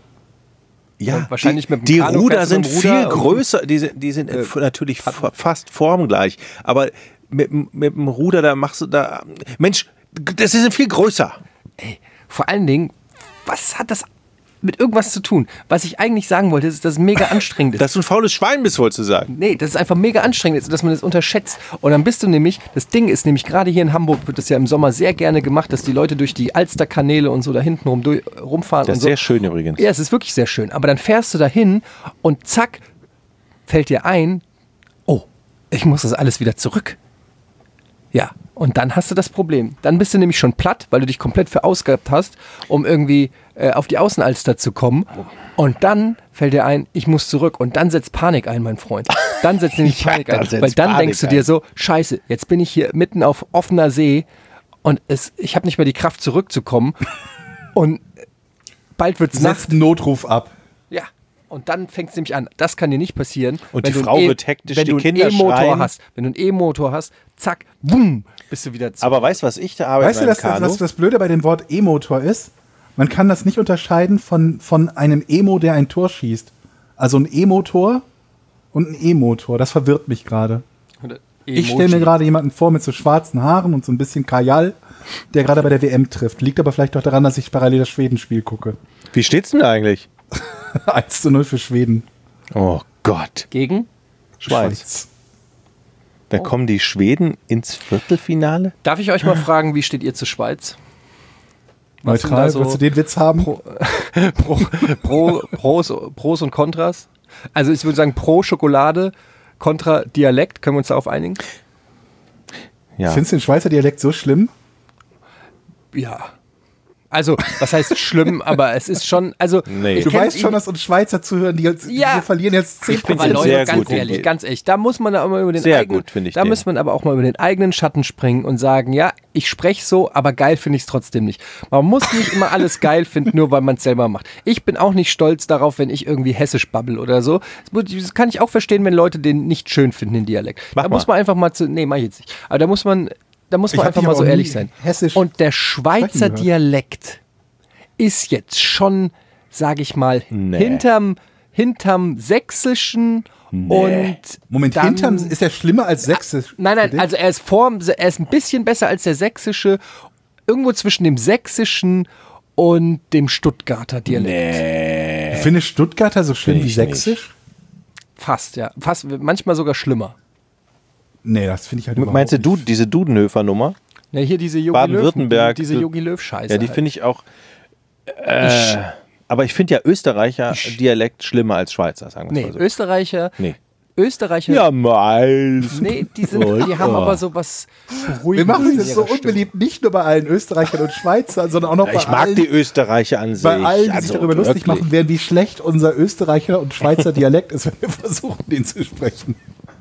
Ja, Und wahrscheinlich die, mit dem die Kanu Ruder fährst du sind mit dem viel Ruder und- größer, die sind, die sind äh, natürlich fa- fast formgleich, aber mit, mit dem Ruder, da machst du da, Mensch, das ist viel größer. Ey, vor allen Dingen, was hat das mit irgendwas zu tun? Was ich eigentlich sagen wollte, ist, dass es mega anstrengend ist. Dass du ein faules Schwein bist, wolltest du sagen. Nee, das ist einfach mega anstrengend ist, dass man das unterschätzt. Und dann bist du nämlich, das Ding ist nämlich, gerade hier in Hamburg wird das ja im Sommer sehr gerne gemacht, dass die Leute durch die Alsterkanäle und so da hinten rum, durch, rumfahren. Das und ist so. sehr schön übrigens. Ja, es ist wirklich sehr schön. Aber dann fährst du da hin und zack, fällt dir ein, oh, ich muss das alles wieder zurück. Ja, und dann hast du das Problem. Dann bist du nämlich schon platt, weil du dich komplett verausgabt hast, um irgendwie äh, auf die Außenalster zu kommen. Und dann fällt dir ein, ich muss zurück. Und dann setzt Panik ein, mein Freund. Dann setzt nämlich Ja, Panik dann ein. setzt Weil dann Panik denkst du ein. dir so, scheiße, jetzt bin ich hier mitten auf offener See und es, ich habe nicht mehr die Kraft zurückzukommen. Und bald wird's Nacht. Setzt einen Notruf ab. Ja. Und dann fängt es nämlich an. Das kann dir nicht passieren. Und wenn die du Frau ein E- wird hektisch, wenn die du einen Kinder E-Motor schreien. hast. Wenn du einen E-Motor hast, zack, boom, bist du wieder zu. Aber weißt du, was ich da arbeite Weißt du, beim dass das, Kanu? was das Blöde bei dem Wort E-Motor ist? Man kann das nicht unterscheiden von, von einem Emo, der ein Tor schießt. Also ein E-Motor und ein E-Motor. Das verwirrt mich gerade. Oder Ich Emoji. stelle mir gerade jemanden vor mit so schwarzen Haaren und so ein bisschen Kajal, der gerade bei der W M trifft. Liegt aber vielleicht auch daran, dass ich parallel das Schwedenspiel gucke. Wie steht's denn da eigentlich? eins zu null für Schweden. Oh Gott. Gegen? Schweiz. Da kommen die Schweden ins Viertelfinale? Darf ich euch mal fragen, wie steht ihr zur Schweiz? Was sind Neutral, da so willst du den Witz haben? Pro, pro, pro, Pros, Pros und Kontras? Also ich würde sagen pro Schokolade, kontra Dialekt. Können wir uns darauf einigen? Ja. Findest du den Schweizer Dialekt so schlimm? Ja. Also, was heißt schlimm, aber es ist schon, also Nee. ich Du kenn- weißt schon, dass uns Schweizer zuhören, die, jetzt, Ja. wir verlieren jetzt zehn Ich find's Aber jetzt Leute, sehr ganz gut, ehrlich, den- ganz ehrlich, da muss man auch mal über den Sehr eigenen, gut, finde ich da den. muss man aber auch mal über den eigenen Schatten springen und sagen, ja, ich spreche so, aber geil finde ich es trotzdem nicht. Man muss nicht immer alles geil finden, nur weil man es selber macht. Ich bin auch nicht stolz darauf, wenn ich irgendwie hessisch babbel oder so. Das kann ich auch verstehen, wenn Leute den nicht schön finden, den Dialekt. Mach da mal. muss man einfach mal zu, nee, mach ich jetzt nicht. Aber da muss man, da muss Ich man hab einfach dich mal aber so auch ehrlich nie sein. hessisch Und der sprechen Schweizer gehört. Dialekt ist jetzt schon, sage ich mal, Nee. hinterm, hinterm Sächsischen und Moment, dann, hinterm ist er schlimmer als sächsisch. Nein, für nein, dich? also er ist, vorm, er ist ein bisschen besser als der Sächsische, irgendwo zwischen dem Sächsischen und dem Stuttgarter Dialekt. Du findest Stuttgarter so schlimm Find wie ich sächsisch? Fast, ja. Fast, manchmal sogar schlimmer. Nee, das finde ich halt Meinst du überhaupt du diese Dudenhöfer-Nummer? Ja, hier diese Yogi Baden-Württemberg. Löw, diese Yogi Löw-Scheiße. Ja, die halt. finde ich auch. Äh, aber ich finde ja Österreicher Dialekt schlimmer als Schweizer, sagen wir Nee, mal so. Österreicher. Nee. Österreicher. Ja, meins. Nee, die, sind, die haben aber so was Wir Beruhigendes machen in das ihrer so Stimme. unbeliebt, nicht nur bei allen Österreichern und Schweizern, sondern auch noch bei Ich mag allen, die Österreicher an sich. bei allen, die sich Also darüber lustig wirklich. machen werden, wie schlecht unser Österreicher und Schweizer Dialekt ist, wenn wir versuchen, den zu sprechen.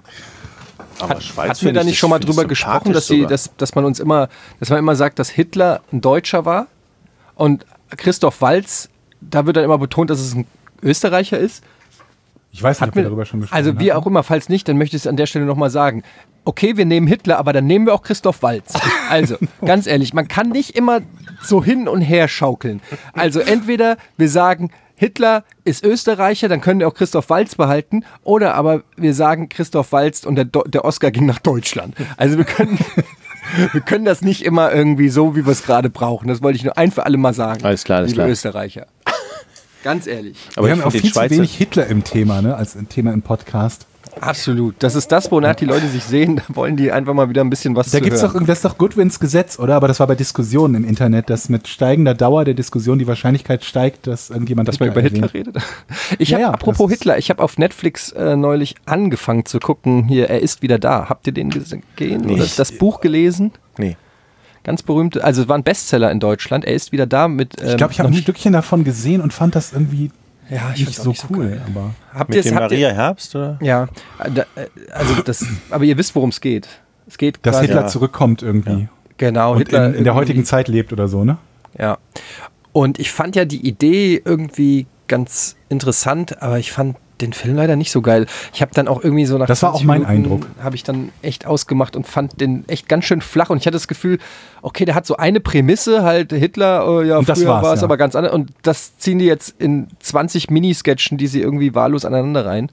Aber Schweiz Hatten wir find da ich nicht das- schon mal find ich drüber gesprochen, sympathisch dass, die, sogar. dass, dass man uns immer, dass man immer sagt, dass Hitler ein Deutscher war und Christoph Waltz, da wird dann immer betont, dass es ein Österreicher ist. Ich weiß nicht, ob wir darüber schon gesprochen haben. Also wie auch immer, falls nicht, dann möchte ich es an der Stelle nochmal sagen. Okay, wir nehmen Hitler, aber dann nehmen wir auch Christoph Waltz. Also, ganz ehrlich, man kann nicht immer so hin und her schaukeln. Also entweder wir sagen, Hitler ist Österreicher, dann können wir auch Christoph Waltz behalten, oder aber wir sagen Christoph Waltz und der, Do- der Oscar ging nach Deutschland. Also wir können... Wir können das nicht immer irgendwie so, wie wir es gerade brauchen. Das wollte ich nur ein für alle mal sagen. Alles klar, alles liebe klar. Österreicher. Ganz ehrlich. Aber wir haben auch viel zu wenig Hitler im Thema, ne, als ein Thema im Podcast. Absolut. Das ist das, wonach die Leute sich sehen. Da wollen die einfach mal wieder ein bisschen was da zu gibt's hören. Doch, das ist doch Goodwins Gesetz, oder? Aber das war bei Diskussionen im Internet, dass mit steigender Dauer der Diskussion die Wahrscheinlichkeit steigt, dass irgendjemand dass man über Hitler redet. Ich ja, habe, ja, apropos Hitler, ich habe auf Netflix äh, neulich angefangen zu gucken, hier, er ist wieder da. Habt ihr den gesehen nee. oder das Buch gelesen? Nee. Ganz berühmt, also es war ein Bestseller in Deutschland. Er ist wieder da mit... Ähm, ich glaube, ich habe ein Stückchen davon gesehen und fand das irgendwie ja, ich nicht, so nicht so cool. cool. Aber habt mit dem habt Maria ihr, Herbst, oder? Ja, also das, aber ihr wisst, worum es geht. Es geht Dass quasi, Hitler ja. zurückkommt irgendwie. Ja. Genau. Und Hitler in, in der heutigen Zeit lebt oder so, ne? Ja. Und ich fand ja die Idee irgendwie ganz interessant, aber ich fand den Film leider nicht so geil. Ich habe dann auch irgendwie so nach Das war auch mein Eindruck. Habe ich dann echt ausgemacht und fand den echt ganz schön flach. Und ich hatte das Gefühl, okay, der hat so eine Prämisse, halt Hitler, oh ja, und früher war es ja. aber ganz anders. Und das ziehen die jetzt in zwanzig Minisketchen, die sie irgendwie wahllos aneinander rein.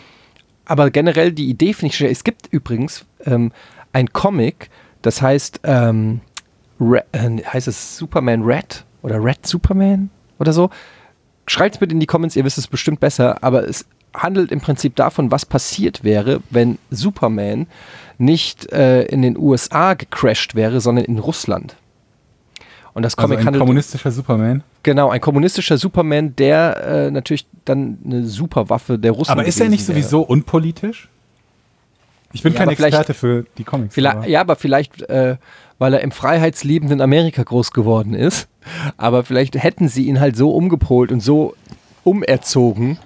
Aber generell die Idee finde ich schön. Es gibt übrigens ähm, ein Comic, das heißt, ähm, Re- äh, heißt es Superman Red oder Red Superman oder so. Schreibt es bitte in die Comments, ihr wisst es bestimmt besser, aber es handelt im Prinzip davon, was passiert wäre, wenn Superman nicht äh, in den U S A gecrashed wäre, sondern in Russland. Und das Comic also ein handelt, kommunistischer Superman? Genau, ein kommunistischer Superman, der äh, natürlich dann eine Superwaffe der Russen Aber ist er nicht sowieso wäre. unpolitisch? Ich bin ja, kein Experte für die Comics. Vielleicht, aber. Ja, aber vielleicht, äh, weil er im freiheitsliebenden Amerika groß geworden ist. Aber vielleicht hätten sie ihn halt so umgepolt und so umerzogen,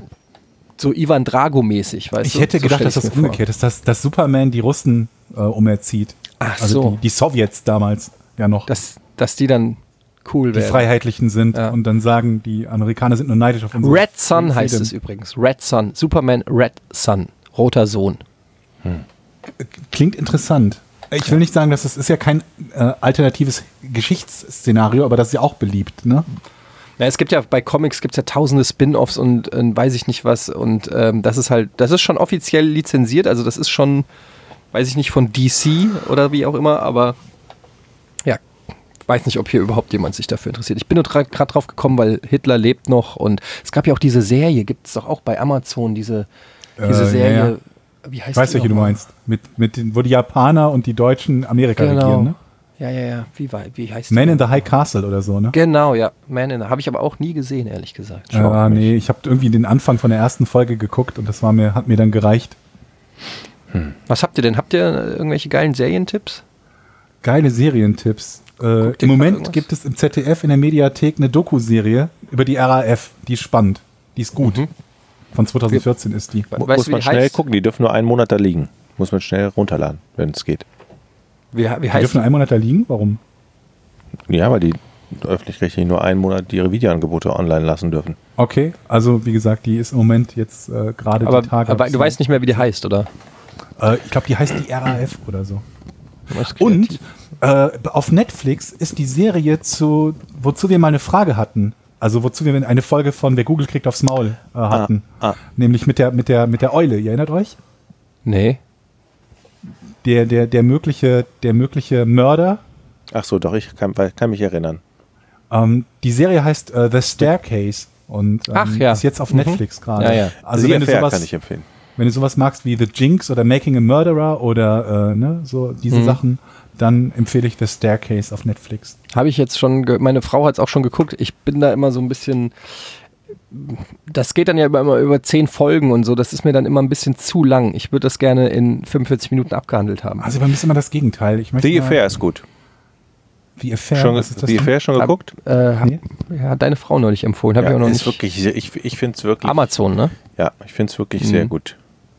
so Ivan Drago-mäßig, weißt ich du? Ich hätte so gedacht, dass das umgekehrt ist, dass, dass Superman die Russen äh, umerzieht. Ach also so. Die, die Sowjets damals ja noch. Dass, dass die dann cool die werden. Die Freiheitlichen sind ja. Und dann sagen, die Amerikaner sind nur neidisch auf uns. Red Sun heißt Freedom. Es übrigens. Red Sun. Superman Red Sun. Roter Sohn. Hm. Klingt interessant. Ich will nicht sagen, dass es ist ja kein äh, alternatives Geschichtsszenario, aber das ist ja auch beliebt, ne? Ja, es gibt ja bei Comics gibt's ja tausende Spin-offs und äh, weiß ich nicht was und ähm, das ist halt, das ist schon offiziell lizenziert, also das ist schon, weiß ich nicht, von D C oder wie auch immer, aber ja, weiß nicht, ob hier überhaupt jemand sich dafür interessiert. Ich bin nur gerade drauf gekommen, weil Hitler lebt noch und es gab ja auch diese Serie, gibt es doch auch bei Amazon, diese, diese äh, Serie. Ja, ja. Wie heißt ich weiß, welche du meinst. Mit, mit den, wo die Japaner und die Deutschen Amerika genau. regieren, ne? Ja, ja, ja. Wie, wie heißt Man die? in the High Castle oder so, ne? Genau, ja. Man in the Habe ich aber auch nie gesehen, ehrlich gesagt. Ja, ah, nee, ich habe irgendwie den Anfang von der ersten Folge geguckt und das war mir, hat mir dann gereicht. Hm. Was habt ihr denn? Habt ihr irgendwelche geilen Serientipps? Geile Serientipps. Äh, Im Moment gibt es im Z D F in der Mediathek eine Doku-Serie über die R A F. Die ist spannend. Die ist gut. Mhm. Von zwanzig vierzehn ist die. Weißt Muss man schnell heißt? gucken, die dürfen nur einen Monat da liegen. Muss man schnell runterladen, wenn es geht. Wie, wie heißt die dürfen nur einen Monat da liegen? Warum? Ja, weil die öffentlich-rechtlich nur einen Monat ihre Videoangebote online lassen dürfen. Okay, also wie gesagt, die ist im Moment jetzt äh, gerade die Tage. Aber du weißt nicht mehr, wie die heißt, oder? Äh, ich glaube, die heißt die R A F oder so. Und äh, auf Netflix ist die Serie, zu, wozu wir mal eine Frage hatten. Also wozu wir eine Folge von Wer Google kriegt aufs Maul äh, hatten. Ah, ah. Nämlich mit der, mit, der, mit der Eule. Ihr erinnert euch? Nee. Der, der, der, mögliche, der mögliche Mörder. Ach so, doch, ich kann, kann mich erinnern. Ähm, die Serie heißt uh, The Staircase und ähm, Ach, ja. ist jetzt auf mhm. Netflix gerade. Ja, ja. Also wenn du sowas, kann ich empfehlen. Wenn du sowas magst wie The Jinx oder Making a Murderer oder äh, ne, so diese mhm. Sachen, dann empfehle ich The Staircase auf Netflix. Habe ich jetzt schon, ge- meine Frau hat es auch schon geguckt. Ich bin da immer so ein bisschen, das geht dann ja immer, immer über zehn Folgen und so. Das ist mir dann immer ein bisschen zu lang. Ich würde das gerne in fünfundvierzig Minuten abgehandelt haben. Also bei mir ist immer das Gegenteil. Ich The Affair ist gut. The Affair, schon, was ist das The Affair schon geguckt? Hab, äh, hab, nee? Ja, deine Frau neulich empfohlen. Hab ja, ich auch noch ist nicht. Wirklich, ich ich finde es wirklich. Amazon, ne? Ja, ich finde es wirklich mhm. sehr gut.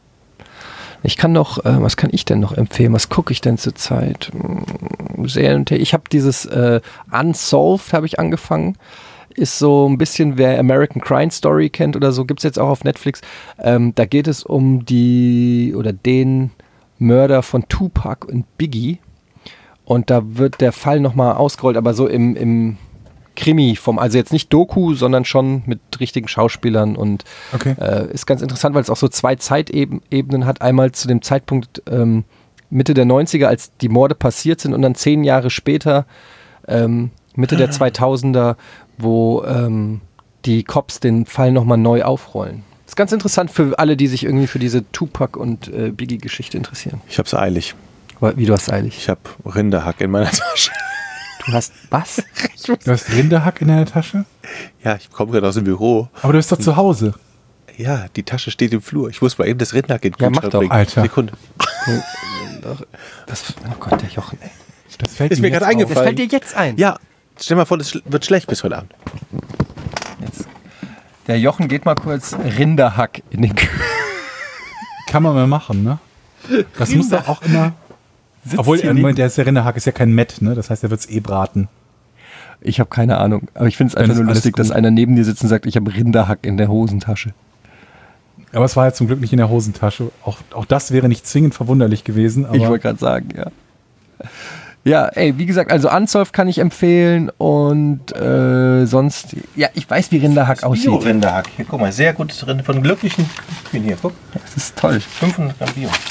Ich kann noch, äh, was kann ich denn noch empfehlen? Was gucke ich denn zurzeit? Serien. Ich habe dieses äh, Unsolved habe ich angefangen. ist so ein bisschen, wer American Crime Story kennt oder so, gibt es jetzt auch auf Netflix. Ähm, da geht es um die oder den Mörder von Tupac und Biggie. Und da wird der Fall nochmal ausgerollt, aber so im, im Krimi vom, also jetzt nicht Doku, sondern schon mit richtigen Schauspielern und okay. äh, ist ganz interessant, weil es auch so zwei Zeitebenen hat. Einmal zu dem Zeitpunkt ähm, Mitte der neunziger, als die Morde passiert sind und dann zehn Jahre später, ähm, Mitte der zweitausender, wo ähm, die Cops den Fall nochmal neu aufrollen. Ist ganz interessant für alle, die sich irgendwie für diese Tupac- und äh, Biggie-Geschichte interessieren. Ich hab's eilig. Aber wie, du hast eilig? Ich hab Rinderhack in meiner Tasche. Du hast was? Du hast Rinderhack in deiner Tasche? Ja, ich komme gerade aus dem Büro. Aber du bist doch zu Hause. Ja, die Tasche steht im Flur. Ich muss mal eben das Rinderhack in den Ja, mach doch, bringen. Alter. Sekunde. Das, oh Gott, der Jochen, ey. Das fällt Ist mir jetzt gerade auf. eingefallen. Das fällt dir jetzt ein. Ja, stell mal vor, das wird schlecht bis heute Abend. Jetzt. Der Jochen geht mal kurz Rinderhack in den Kühl. Kann man mal machen, ne? Das muss doch auch immer... Obwohl, äh, Moment, der ist der Rinderhack, ist ja kein Mett, ne? Das heißt, er wird es eh braten. Ich habe keine Ahnung, aber ich finde es Dann einfach ist nur alles lustig, gut. dass einer neben dir sitzt und sagt, ich habe Rinderhack in der Hosentasche. Aber es war ja zum Glück nicht in der Hosentasche. Auch, auch das wäre nicht zwingend verwunderlich gewesen. Aber Ich wollte gerade sagen, ja. Ja, ey, wie gesagt, also Unsolved kann ich empfehlen und äh, sonst, ja, ich weiß, wie Rinderhack aussieht. Bio-Rinderhack. Hier, guck mal, sehr gutes Rind von glücklichen Kühen. Hier, guck. Das ist toll. fünfhundert Gramm Bio.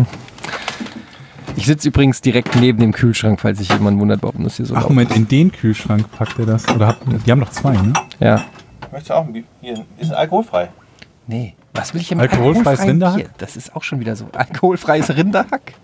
Ich sitze übrigens direkt neben dem Kühlschrank, falls sich jemand wundert, warum das hier so Ach, laut Moment, ist. in den Kühlschrank packt er das. Oder hat, die haben noch zwei, ne? Ja. Möchtest du auch ein Bio? Hier, ist alkoholfrei. Nee. Was will ich denn mit Alkoholfreies alkoholfreiem Rinderhack? Bier? Das ist auch schon wieder so. Alkoholfreies Rinderhack?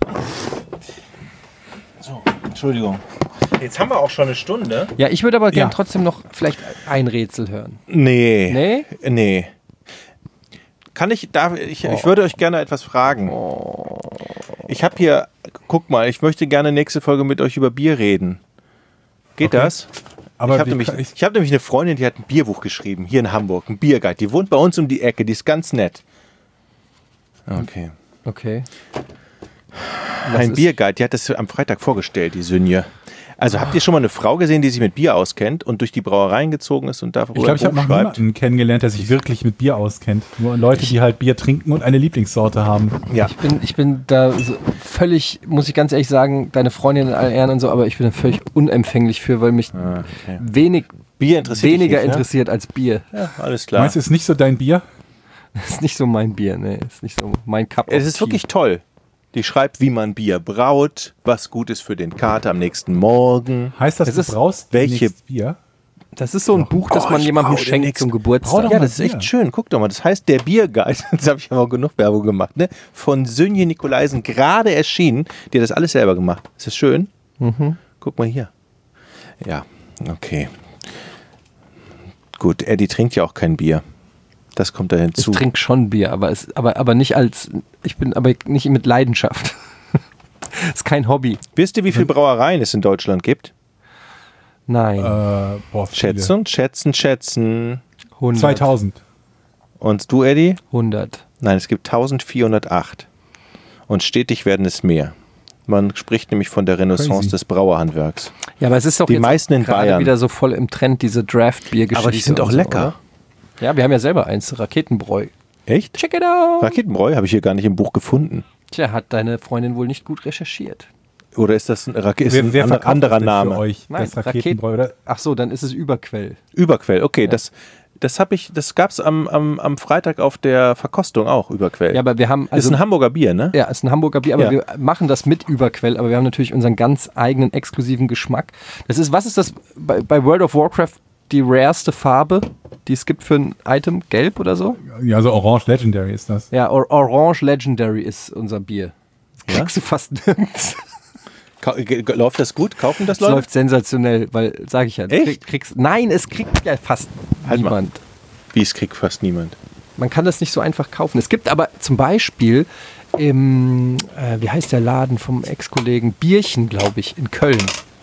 So, Entschuldigung. Jetzt haben wir auch schon eine Stunde. Ja, ich würde aber gern Ja. trotzdem noch vielleicht ein Rätsel hören. Nee. Nee? Nee. Kann ich, darf, ich, ich würde euch gerne etwas fragen. Ich habe hier, guck mal, ich möchte gerne nächste Folge mit euch über Bier reden. Geht Okay. das? Aber ich habe wie nämlich, kann ich- ich hab nämlich eine Freundin, die hat ein Bierbuch geschrieben, hier in Hamburg, ein Bierguide. Die wohnt bei uns um die Ecke, die ist ganz nett. Okay. Okay. Was Ein ist- Bierguide, die hat das am Freitag vorgestellt, die Sünje. Also habt ihr schon mal eine Frau gesehen, die sich mit Bier auskennt und durch die Brauereien gezogen ist und darüber Ich glaube, ich habe noch schreibt? niemanden kennengelernt, der sich wirklich mit Bier auskennt. Nur Leute, die halt Bier trinken und eine Lieblingssorte haben. Ja. Ich bin, ich bin da so völlig, muss ich ganz ehrlich sagen, deine Freundin in allen Ehren und so, aber ich bin da völlig unempfänglich für, weil mich Ah, okay. wenig, Bier interessiert dich weniger nicht, ne? interessiert als Bier. Ja, alles klar. Meinst du, ist nicht so dein Bier? Das ist nicht so mein Bier, ne, ist nicht so mein Cup Es of ist Tea. wirklich toll. Die schreibt, wie man Bier braut, was gut ist für den Kater am nächsten Morgen. Heißt das, Es du ist- brauchst welche- demnächst Bier? Das ist so ein Buch, das Oh, man ich jemandem brauche schenkt demnächst- zum Brau Geburtstag. doch Ja, mal das ist echt Bier. schön. Guck doch mal, das heißt Der Bierguide. Jetzt habe ich aber genug Werbung gemacht. Ne? Von Sünje Nikolaisen, gerade erschienen. Die hat das alles selber gemacht. Ist das schön? Mhm. Guck mal hier. Ja, okay. Gut, Eddie trinkt ja auch kein Bier. Das kommt da Ich hinzu. trinke schon Bier, aber, es, aber, aber nicht als, ich bin aber nicht mit Leidenschaft. Ist kein Hobby. Wisst ihr, wie viele Brauereien es in Deutschland gibt? Nein. Äh, boah, viele. Schätzen, schätzen, schätzen. hundert. zweitausend. Und du, Eddie? hundert. Nein, es gibt eintausendvierhundertacht. Und stetig werden es mehr. Man spricht nämlich von der Renaissance Crazy. des Brauerhandwerks. Ja, aber es ist doch Die jetzt meisten in gerade Bayern. wieder so voll im Trend, diese Draft-Bier-Geschichte. Aber die sind und auch so, lecker. oder? Ja, wir haben ja selber eins, Raketenbräu. Echt? Check it out! Raketenbräu habe ich hier gar nicht im Buch gefunden. Tja, hat deine Freundin wohl nicht gut recherchiert. Oder ist das ein, Rake ist Wer, ein wer ander- verkauft anderer das denn Name? für euch? Nein, das Raketenbräu, oder? Ach so, dann ist es Überquell. Überquell, okay. Ja. Das, das, hab ich, das gab es am, am, am Freitag auf der Verkostung auch, Überquell. Ja, aber wir haben... ist Also, ein Hamburger Bier, ne? ja, ist ein Hamburger Bier, aber Ja. wir machen das mit Überquell, aber wir haben natürlich unseren ganz eigenen exklusiven Geschmack. Das ist, was ist das bei, bei World of Warcraft die rareste Farbe, die es gibt für ein Item? Gelb oder so? Ja, also Orange Legendary ist das. Ja, Or Orange Legendary ist unser Bier. Ja? Kriegst du fast nirgends. Ka ge- ge- läuft das gut? Kaufen das Es Leute? läuft sensationell, weil, sag ich ja, du Echt? krieg, kriegst, nein, es kriegt ja fast Halt mal. niemand. Wie, es kriegt fast niemand. Man kann das nicht so einfach kaufen. Es gibt aber zum Beispiel im, äh, wie heißt der Laden vom Ex-Kollegen? Bierchen, glaube ich, in Köln.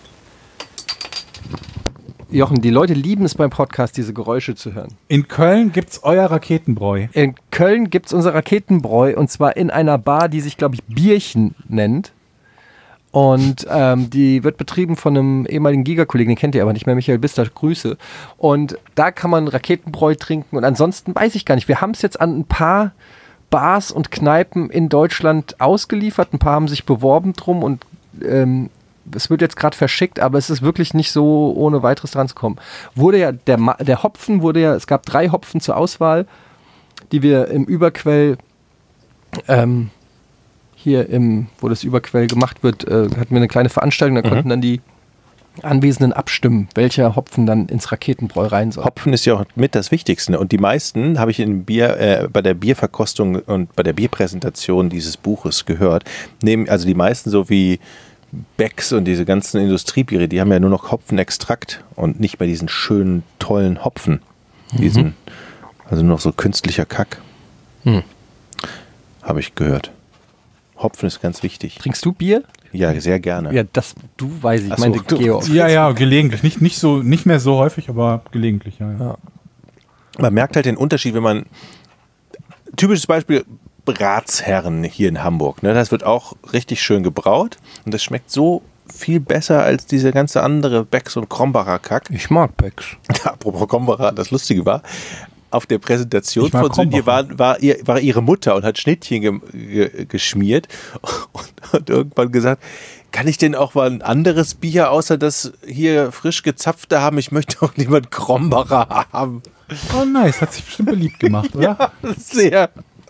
Jochen, die Leute lieben es beim Podcast, diese Geräusche zu hören. In Köln gibt's euer Raketenbräu. In Köln gibt es unser Raketenbräu und zwar in einer Bar, die sich, glaube ich, Bierchen nennt. Und ähm, die wird betrieben von einem ehemaligen Giga-Kollegen, den kennt ihr aber nicht mehr, Michael Bister, Grüße. Und da kann man Raketenbräu trinken und ansonsten weiß ich gar nicht. Wir haben es jetzt an ein paar Bars und Kneipen in Deutschland ausgeliefert. Ein paar haben sich beworben drum und ähm, es wird jetzt gerade verschickt, aber es ist wirklich nicht so ohne weiteres dran zu kommen. Wurde ja, der, der Hopfen wurde ja, es gab drei Hopfen zur Auswahl, die wir im Überquell ähm, hier im, wo das Überquell gemacht wird, äh, hatten wir eine kleine Veranstaltung, da mhm. konnten dann die Anwesenden abstimmen, welcher Hopfen dann ins Raketenbräu rein soll. Hopfen ist ja auch mit das Wichtigste. Und die meisten habe ich in Bier, äh, bei der Bierverkostung und bei der Bierpräsentation dieses Buches gehört, nehmen, also die meisten so wie Becks und diese ganzen Industriebiere, die haben ja nur noch Hopfenextrakt und nicht mehr diesen schönen, tollen Hopfen. Diesen, mhm. also nur noch so künstlicher Kack. Mhm. Habe ich gehört. Hopfen ist ganz wichtig. Trinkst du Bier? Ja, sehr gerne. Ja, das, du weiß ich, Ach so, meine Georg. Ja, ja, gelegentlich. Nicht, nicht, so, nicht mehr so häufig, aber gelegentlich, ja, ja. ja. Man merkt halt den Unterschied, wenn man, typisches Beispiel, Ratsherren hier in Hamburg, ne? Das wird auch richtig schön gebraut und das schmeckt so viel besser als diese ganze andere Becks und Krombacher Kack. Ich mag Becks. Apropos Krombacher, das Lustige war, auf der Präsentation von Sünje war, war, ihr, war ihre Mutter und hat Schnittchen ge, ge, geschmiert und hat irgendwann gesagt, kann ich denn auch mal ein anderes Bier außer das hier frisch gezapfte haben? Ich möchte auch niemand Krombacher haben. Oh nice, hat sich bestimmt beliebt gemacht, oder? Ja, sehr.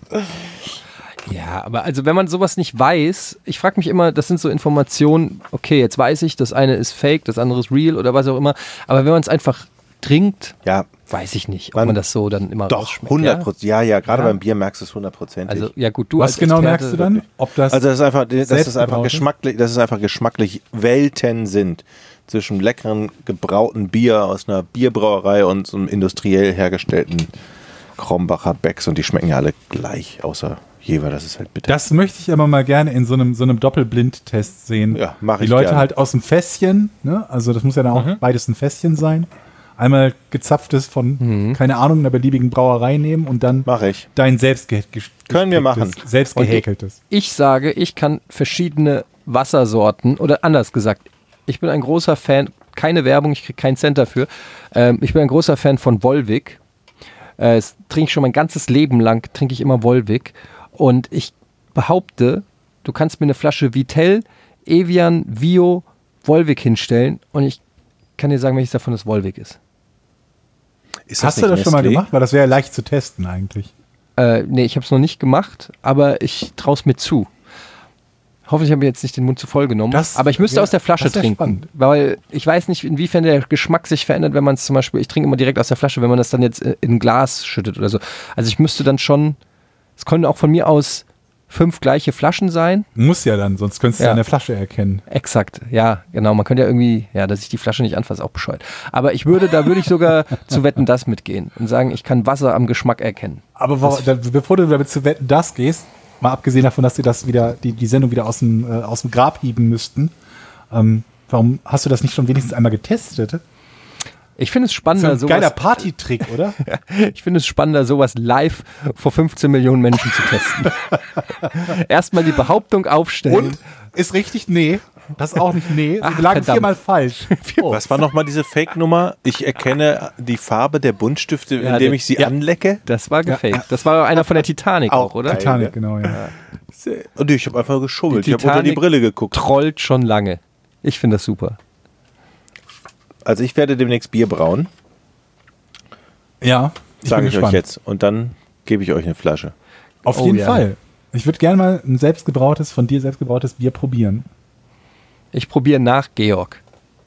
Ja, aber also wenn man sowas nicht weiß, ich frage mich immer, das sind so Informationen, okay, jetzt weiß ich, das eine ist fake, das andere ist real oder was auch immer, aber wenn man es einfach trinkt, ja. weiß ich nicht, ob man, man das so dann immer doch, hundert Prozent, ja, ja, ja gerade ja. beim Bier merkst du es hundertprozentig. Also, ja gut, du Was als genau Experte, merkst du dann? Ob das also das ist einfach, das ist einfach geschmacklich, das ist einfach geschmacklich Welten sind zwischen leckeren gebrauten Bier aus einer Bierbrauerei und so einem industriell hergestellten Krombacher Becks und die schmecken ja alle gleich, außer Jever, das ist halt bitter. Das möchte ich aber mal gerne in so einem, so einem Doppelblindtest sehen. Ja, mach ich Die Leute gerne. halt aus dem Fässchen, ne? Also das muss ja dann auch mhm. beides ein Fässchen sein. Einmal gezapftes von, mhm. keine Ahnung, einer beliebigen Brauerei nehmen und dann mach ich. dein selbst Können wir machen. Selbst gehäkeltes. Ich, ich sage, ich kann verschiedene Wassersorten, oder anders gesagt, ich bin ein großer Fan, keine Werbung, ich kriege keinen Cent dafür, ähm, ich bin ein großer Fan von Volvic. Äh, das trinke ich schon mein ganzes Leben lang, trinke ich immer Volvic. Und ich behaupte, du kannst mir eine Flasche Vitell, Evian, Vio, Volvic hinstellen und ich kann dir sagen, welches davon das Volvic ist. ist das Hast du das Nestlé? Schon mal gemacht? Weil das wäre ja leicht zu testen eigentlich. Äh, nee, ich habe es noch nicht gemacht, aber ich traue es mir zu. Hoffentlich habe ich jetzt nicht den Mund zu voll genommen. Das, aber ich müsste ja, aus der Flasche trinken, spannend. Weil ich weiß nicht, inwiefern der Geschmack sich verändert, wenn man es zum Beispiel, ich trinke immer direkt aus der Flasche, wenn man das dann jetzt in ein Glas schüttet oder so. Also ich müsste dann schon, es können auch von mir aus fünf gleiche Flaschen sein. Muss ja dann, sonst könntest du ja an der Flasche erkennen. Exakt, ja, genau. Man könnte ja irgendwie, ja, dass ich die Flasche nicht anfasse, auch bescheuert. Aber ich würde, da würde ich sogar zu Wetten, das mitgehen und sagen, ich kann Wasser am Geschmack erkennen. Aber wo, da, bevor du damit zu Wetten, das gehst, mal abgesehen davon, dass sie das wieder, die, die Sendung wieder aus dem, äh, aus dem Grab hieben müssten, ähm, warum hast du das nicht schon wenigstens einmal getestet? Ich finde es spannender, das ist ein geiler Partytrick, oder? Ich finde es spannender, sowas live vor fünfzehn Millionen Menschen zu testen. Erstmal die Behauptung aufstellen. Und ist richtig? Nee. Das ist auch nicht nee. Sie lagen viermal falsch. Oh. Was war nochmal diese Fake-Nummer? Ich erkenne die Farbe der Buntstifte, ja, indem ich sie ja. anlecke. Das war gefaked. Ja. Das war einer von der Titanic auch, auch oder? Titanic, genau, ja. Und ich habe einfach geschummelt. Ich habe unter die Brille geguckt. Trollt schon lange. Ich finde das super. Also ich werde demnächst Bier brauen. Ja, sage ich euch jetzt. Und dann gebe ich euch eine Flasche. Auf oh, jeden ja. Fall. Ich würde gerne mal ein selbstgebrautes, von dir selbstgebrautes Bier probieren. Ich probiere nach Georg.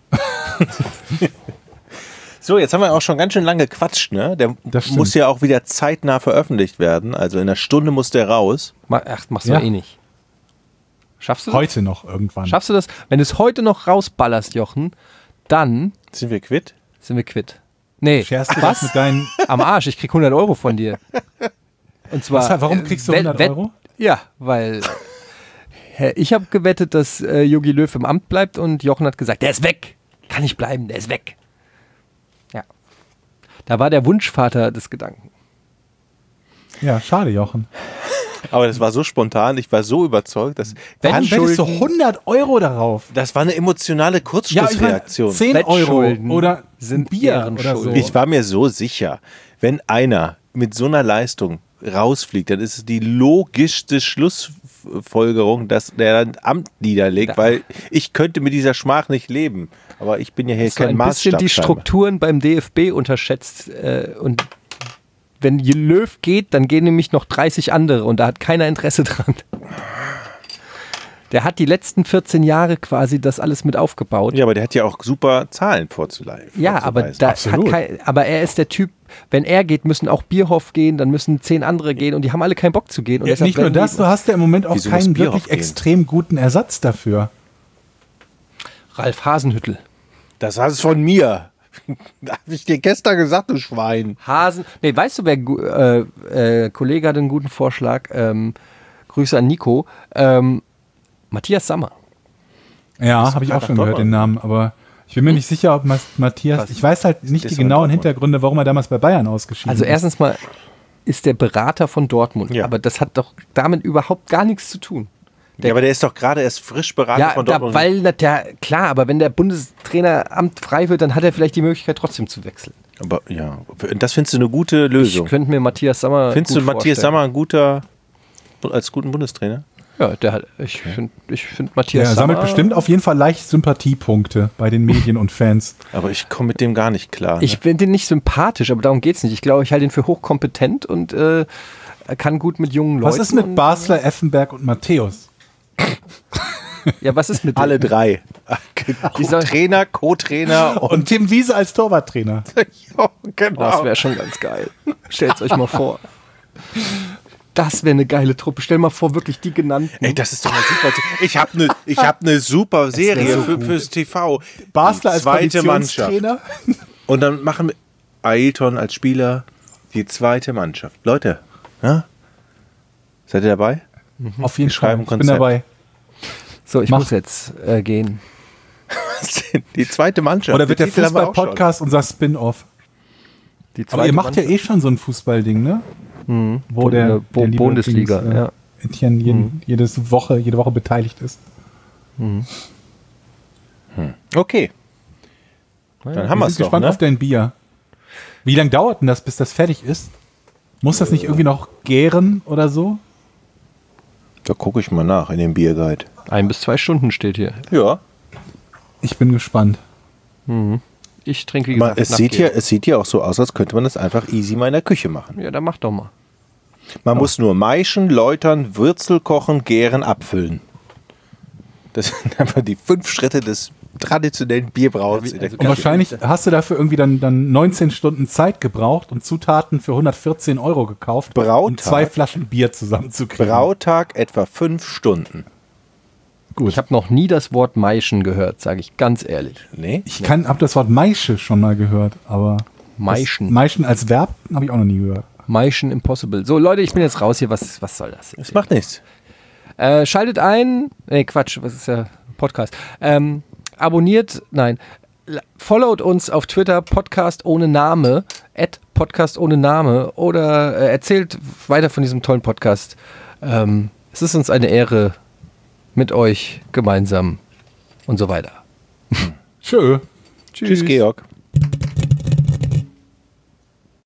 So, jetzt haben wir auch schon ganz schön lange gequatscht, ne? Der muss ja auch wieder zeitnah veröffentlicht werden. Also in einer Stunde muss der raus. Ach, machst du ja eh nicht. Schaffst du das? Heute noch irgendwann. Schaffst du das? Wenn du es heute noch rausballerst, Jochen, dann sind wir quitt? Sind wir quitt. Nee, Scherst du was? Mit deinen am Arsch, ich krieg hundert Euro von dir. Und zwar, was, warum kriegst du hundert Euro? Ja, weil ich habe gewettet, dass Jogi Löw im Amt bleibt und Jochen hat gesagt, der ist weg. Kann nicht bleiben, der ist weg. Ja. Da war der Wunschvater des Gedanken. Ja, schade, Jochen. Aber das war so spontan, ich war so überzeugt, dass Dann wettest du hundert Euro darauf. Das war eine emotionale Kurzschlussreaktion. Ja, ich mein, zehn Euro oder sind Bier oder so. Ich war mir so sicher, wenn einer mit so einer Leistung rausfliegt, dann ist es die logischste Schlussfolgerung, dass der dann Amt niederlegt, da. weil ich könnte mit dieser Schmach nicht leben. Aber ich bin ja hier Hast kein du ein Maßstab. bisschen die Strukturen beim D F B unterschätzt äh, und wenn Löw geht, dann gehen nämlich noch dreißig andere und da hat keiner Interesse dran. Der hat die letzten vierzehn Jahre quasi das alles mit aufgebaut. Ja, aber der hat ja auch super Zahlen vorzuleiten. Ja, aber, da hat kein, aber er ist der Typ, wenn er geht, müssen auch Bierhoff gehen, dann müssen zehn andere gehen und die haben alle keinen Bock zu gehen. Und ja, nicht nur das, du hast ja im Moment auch Wieso keinen wirklich gehen? extrem guten Ersatz dafür. Ralf Hasenhüttl. Das hast du von mir. Da habe ich dir gestern gesagt, du Schwein. Hasen. Nee, weißt du, wer äh, äh, Kollege hat einen guten Vorschlag. Ähm, Grüße an Nico. Ähm, Matthias Sammer. Ja, habe ich auch schon gehört, den Namen, aber ich bin mir nicht sicher, ob Matthias, Was? ich weiß halt nicht die genauen Hintergründe, warum er damals bei Bayern ausgeschieden ist. Also erstens mal ist der Berater von Dortmund, ja. aber das hat doch damit überhaupt gar nichts zu tun. Der, ja, aber der ist doch gerade erst frisch Berater ja, von Dortmund. Ja, weil, der, klar, aber wenn der Bundestraineramt frei wird, dann hat er vielleicht die Möglichkeit trotzdem zu wechseln. Aber ja, das findest du eine gute Lösung. Ich könnte mir Matthias Sammer Findest du Matthias Sammer ein guter, als guten Bundestrainer? Ja, der hat, ich finde ich find Matthias Sammer... Er sammelt bestimmt auf jeden Fall leicht Sympathiepunkte bei den Medien und Fans. Aber ich komme mit dem gar nicht klar. Ne? Ich finde den nicht sympathisch, aber darum geht es nicht. Ich glaube, ich halte ihn für hochkompetent und äh, kann gut mit jungen Leuten... Was ist mit Basler, Effenberg und Matthäus? Ja, was ist mit Alle drei. Trainer, Co-Trainer und, und Tim Wiese als Torwarttrainer. Ja, genau. Oh, das wäre schon ganz geil. Stellt euch mal vor. Das wäre eine geile Truppe. Stell mal vor, wirklich die genannten. Ey, das ist doch mal super. Ich habe eine ich hab ne super Serie so für, fürs T V. Basler als zweite Mannschaft. Und dann machen wir Ailton als Spieler die zweite Mannschaft. Leute, ja? Seid ihr dabei? Mhm. Auf jeden Fall. Ich bin dabei. So, ich Mach. muss jetzt äh, gehen. Die zweite Mannschaft. Oder wird der Fußball-Podcast unser Spin-Off? Aber ihr macht Mannschaft. ja eh schon so ein Fußballding, ne? Mhm. Wo Bo der, Bo der Bundesliga, Dings, äh, ja. Etienne jeden, mhm. jedes Woche, jede Woche beteiligt ist. Mhm. Hm. Okay. Dann ja, haben wir es doch, gespannt ne? auf dein Bier. Wie lange dauert denn das, bis das fertig ist? Muss das nicht irgendwie noch gären oder so? Da gucke ich mal nach in dem Bierguide. Ein bis zwei Stunden steht hier. Ja. Ich bin gespannt. Mhm. Ich trinke, wie gesagt, es sieht, hier, es sieht hier auch so aus, als könnte man das einfach easy mal in der Küche machen. Ja, dann mach doch mal. Man oh. muss nur maischen, läutern, Würzel kochen, gären, abfüllen. Das sind einfach die fünf Schritte des traditionellen Bierbrauens. Ja, also und wahrscheinlich hast du dafür irgendwie dann, dann neunzehn Stunden Zeit gebraucht und Zutaten für hundertvierzehn Euro gekauft, Brautag, um zwei Flaschen Bier zusammenzukriegen. Brautag etwa fünf Stunden. Gut. Ich habe noch nie das Wort Maischen gehört, sage ich ganz ehrlich. Nee? Ich nee. habe das Wort Maische schon mal gehört, aber Maischen. Maischen als Verb habe ich auch noch nie gehört. Maischen Impossible. So Leute, ich bin jetzt raus hier. Was, was soll das? Das macht nichts. Äh, schaltet ein. Nee, Quatsch, was ist ja Podcast? Ähm, abonniert, nein, followt uns auf Twitter, Podcast ohne Name, at Podcast ohne Name oder äh, erzählt weiter von diesem tollen Podcast. Ähm, es ist uns eine Ehre, mit euch gemeinsam und so weiter. Tschö. Tschüss, Tschüss Georg.